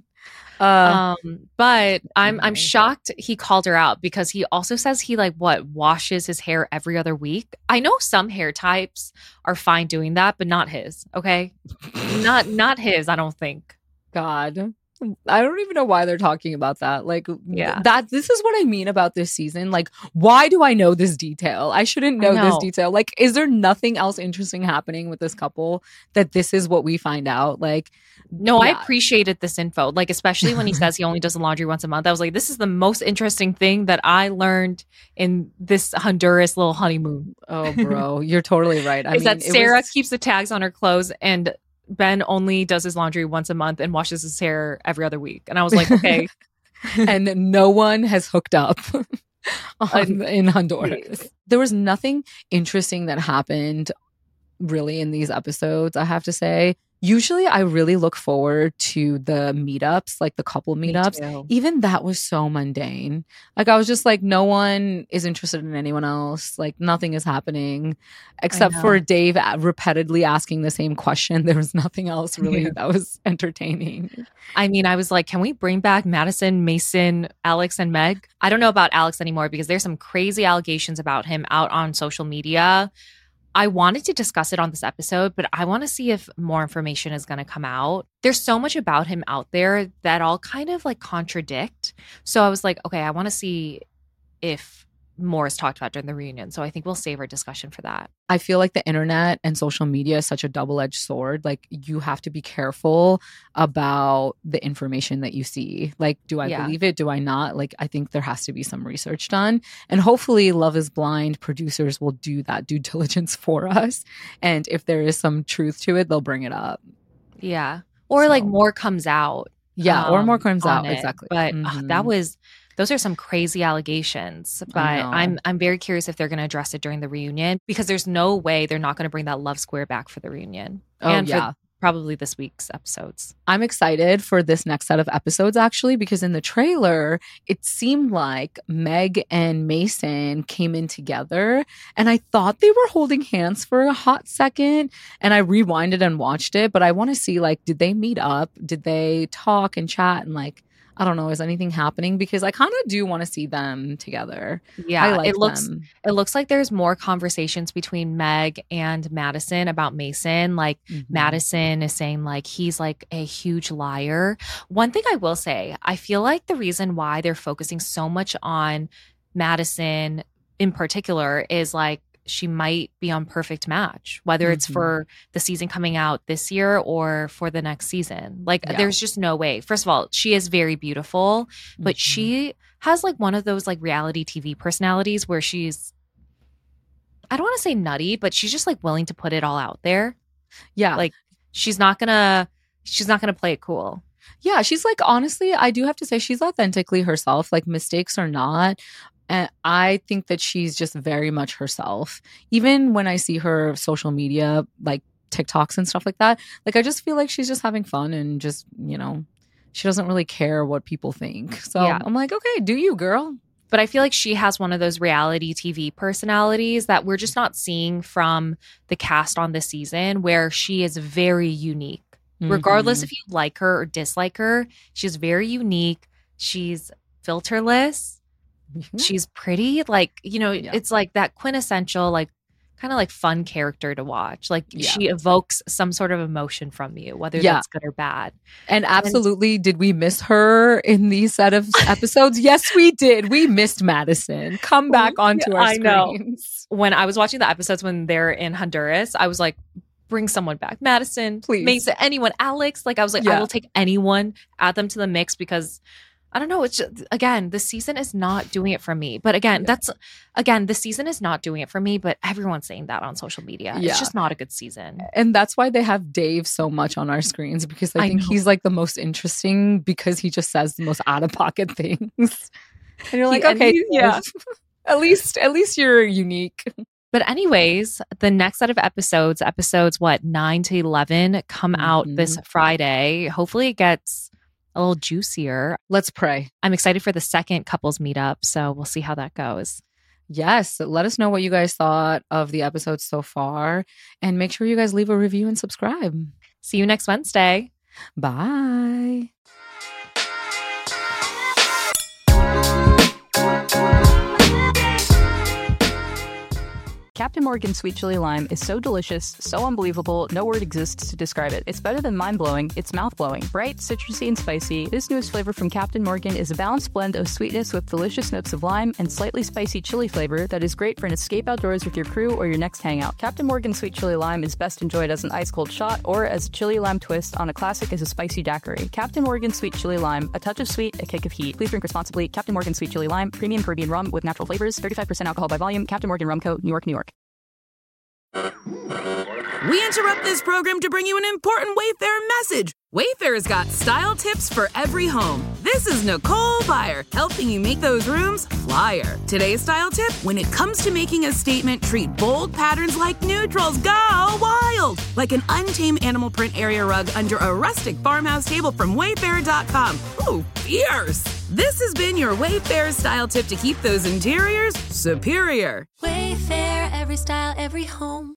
But I'm shocked he called her out because he also says he washes his hair every other week. I know some hair types are fine doing that, but not his. Okay, not his. I don't think. God, I don't even know why they're talking about that. Like, this is what I mean about this season. Like, why do I know this detail? I shouldn't know this detail. Like, is there nothing else interesting happening with this couple that this is what we find out? Like, no, I appreciated this info. Like, especially when he says he only does the laundry once a month. I was like, this is the most interesting thing that I learned in this Honduras little honeymoon. Oh, bro, you're totally right. I mean, that Sarah keeps the tags on her clothes and Ben only does his laundry once a month and washes his hair every other week. And I was like, okay. And no one has hooked up in Honduras. There was nothing interesting that happened really in these episodes, I have to say. Usually I really look forward to the meetups, like the couple meetups. Even that was so mundane. Like, I was just like, no one is interested in anyone else. Like, nothing is happening except for Dave repeatedly asking the same question. There was nothing else really that was entertaining. I mean, I was like, can we bring back Madison, Mason, Alex, and Meg? I don't know about Alex anymore because there's some crazy allegations about him out on social media. I wanted to discuss it on this episode, but I want to see if more information is going to come out. There's so much about him out there that all kind of like contradict. So I was like, okay, I want to see if more is talked about during the reunion. So I think we'll save our discussion for that. I feel like the internet and social media is such a double-edged sword. Like, you have to be careful about the information that you see. Like, do I believe it? Do I not? Like, I think there has to be some research done. And hopefully Love is Blind producers will do that due diligence for us. And if there is some truth to it, they'll bring it up. Yeah. Or like more comes out. Yeah. Or more comes out. It. Exactly. But those are some crazy allegations, but I'm very curious if they're going to address it during the reunion because there's no way they're not going to bring that love square back for the reunion. For probably this week's episodes. I'm excited for this next set of episodes actually because in the trailer, it seemed like Meg and Mason came in together and I thought they were holding hands for a hot second and I rewinded and watched it, but I want to see like, did they meet up? Did they talk and chat and like, I don't know, is anything happening? Because I kind of do want to see them together. Yeah, I like it them. looks like there's more conversations between Meg and Madison about Mason. Like Madison is saying like he's like a huge liar. One thing I will say, I feel like the reason why they're focusing so much on Madison in particular is like she might be on Perfect Match, whether it's for the season coming out this year or for the next season. Like, there's just no way. First of all, she is very beautiful, but she has like one of those like reality TV personalities where she's, I don't want to say nutty, but she's just like willing to put it all out there. Yeah. Like she's not gonna play it cool. Yeah. She's like, honestly, I do have to say she's authentically herself, like mistakes or not. And I think that she's just very much herself. Even when I see her social media, like TikToks and stuff like that, like I just feel like she's just having fun and just, you know, she doesn't really care what people think. So I'm like, okay, do you, girl? But I feel like she has one of those reality TV personalities that we're just not seeing from the cast on this season, where she is very unique. Regardless if you like her or dislike her, she's very unique. She's filterless. She's pretty, like, you know, it's like that quintessential, like, kind of like fun character to watch. Like she evokes some sort of emotion from you, whether that's good or bad. And absolutely, did we miss her in these set of episodes? Yes, we did. We missed Madison. Come back onto our screens. When I was watching the episodes when they're in Honduras, I was like, bring someone back. Madison, please. Mason, anyone. Alex. Like I was like, I will take anyone, add them to the mix because I don't know. It's just, again, the season is not doing it for me. But again, the season is not doing it for me. But everyone's saying that on social media. It's just not a good season. And that's why they have Dave so much on our screens, because I think he's like the most interesting because he just says the most out of pocket things. And you're like, okay, At least you're unique. But anyways, the next set of episodes 9 to 11 come out this Friday. Hopefully it gets a little juicier. Let's pray. I'm excited for the second couples meetup, so we'll see how that goes. Yes, let us know what you guys thought of the episodes so far, and make sure you guys leave a review and subscribe. See you next Wednesday. Bye. Captain Morgan's Sweet Chili Lime is so delicious, so unbelievable, no word exists to describe it. It's better than mind-blowing, it's mouth-blowing. Bright, citrusy, and spicy, this newest flavor from Captain Morgan is a balanced blend of sweetness with delicious notes of lime and slightly spicy chili flavor that is great for an escape outdoors with your crew or your next hangout. Captain Morgan's Sweet Chili Lime is best enjoyed as an ice-cold shot or as a chili lime twist on a classic as a spicy daiquiri. Captain Morgan's Sweet Chili Lime, a touch of sweet, a kick of heat. Please drink responsibly. Captain Morgan's Sweet Chili Lime, premium Caribbean rum with natural flavors, 35% alcohol by volume. Captain Morgan Rum Co., New York, New York. We interrupt this program to bring you an important Wayfair message. Wayfair's got style tips for every home. This is Nicole Byer, helping you make those rooms flyer. Today's style tip: when it comes to making a statement, treat bold patterns like neutrals. Go wild! Like an untamed animal print area rug under a rustic farmhouse table from Wayfair.com. Ooh, fierce! This has been your Wayfair style tip to keep those interiors superior. Wayfair, every style, every home.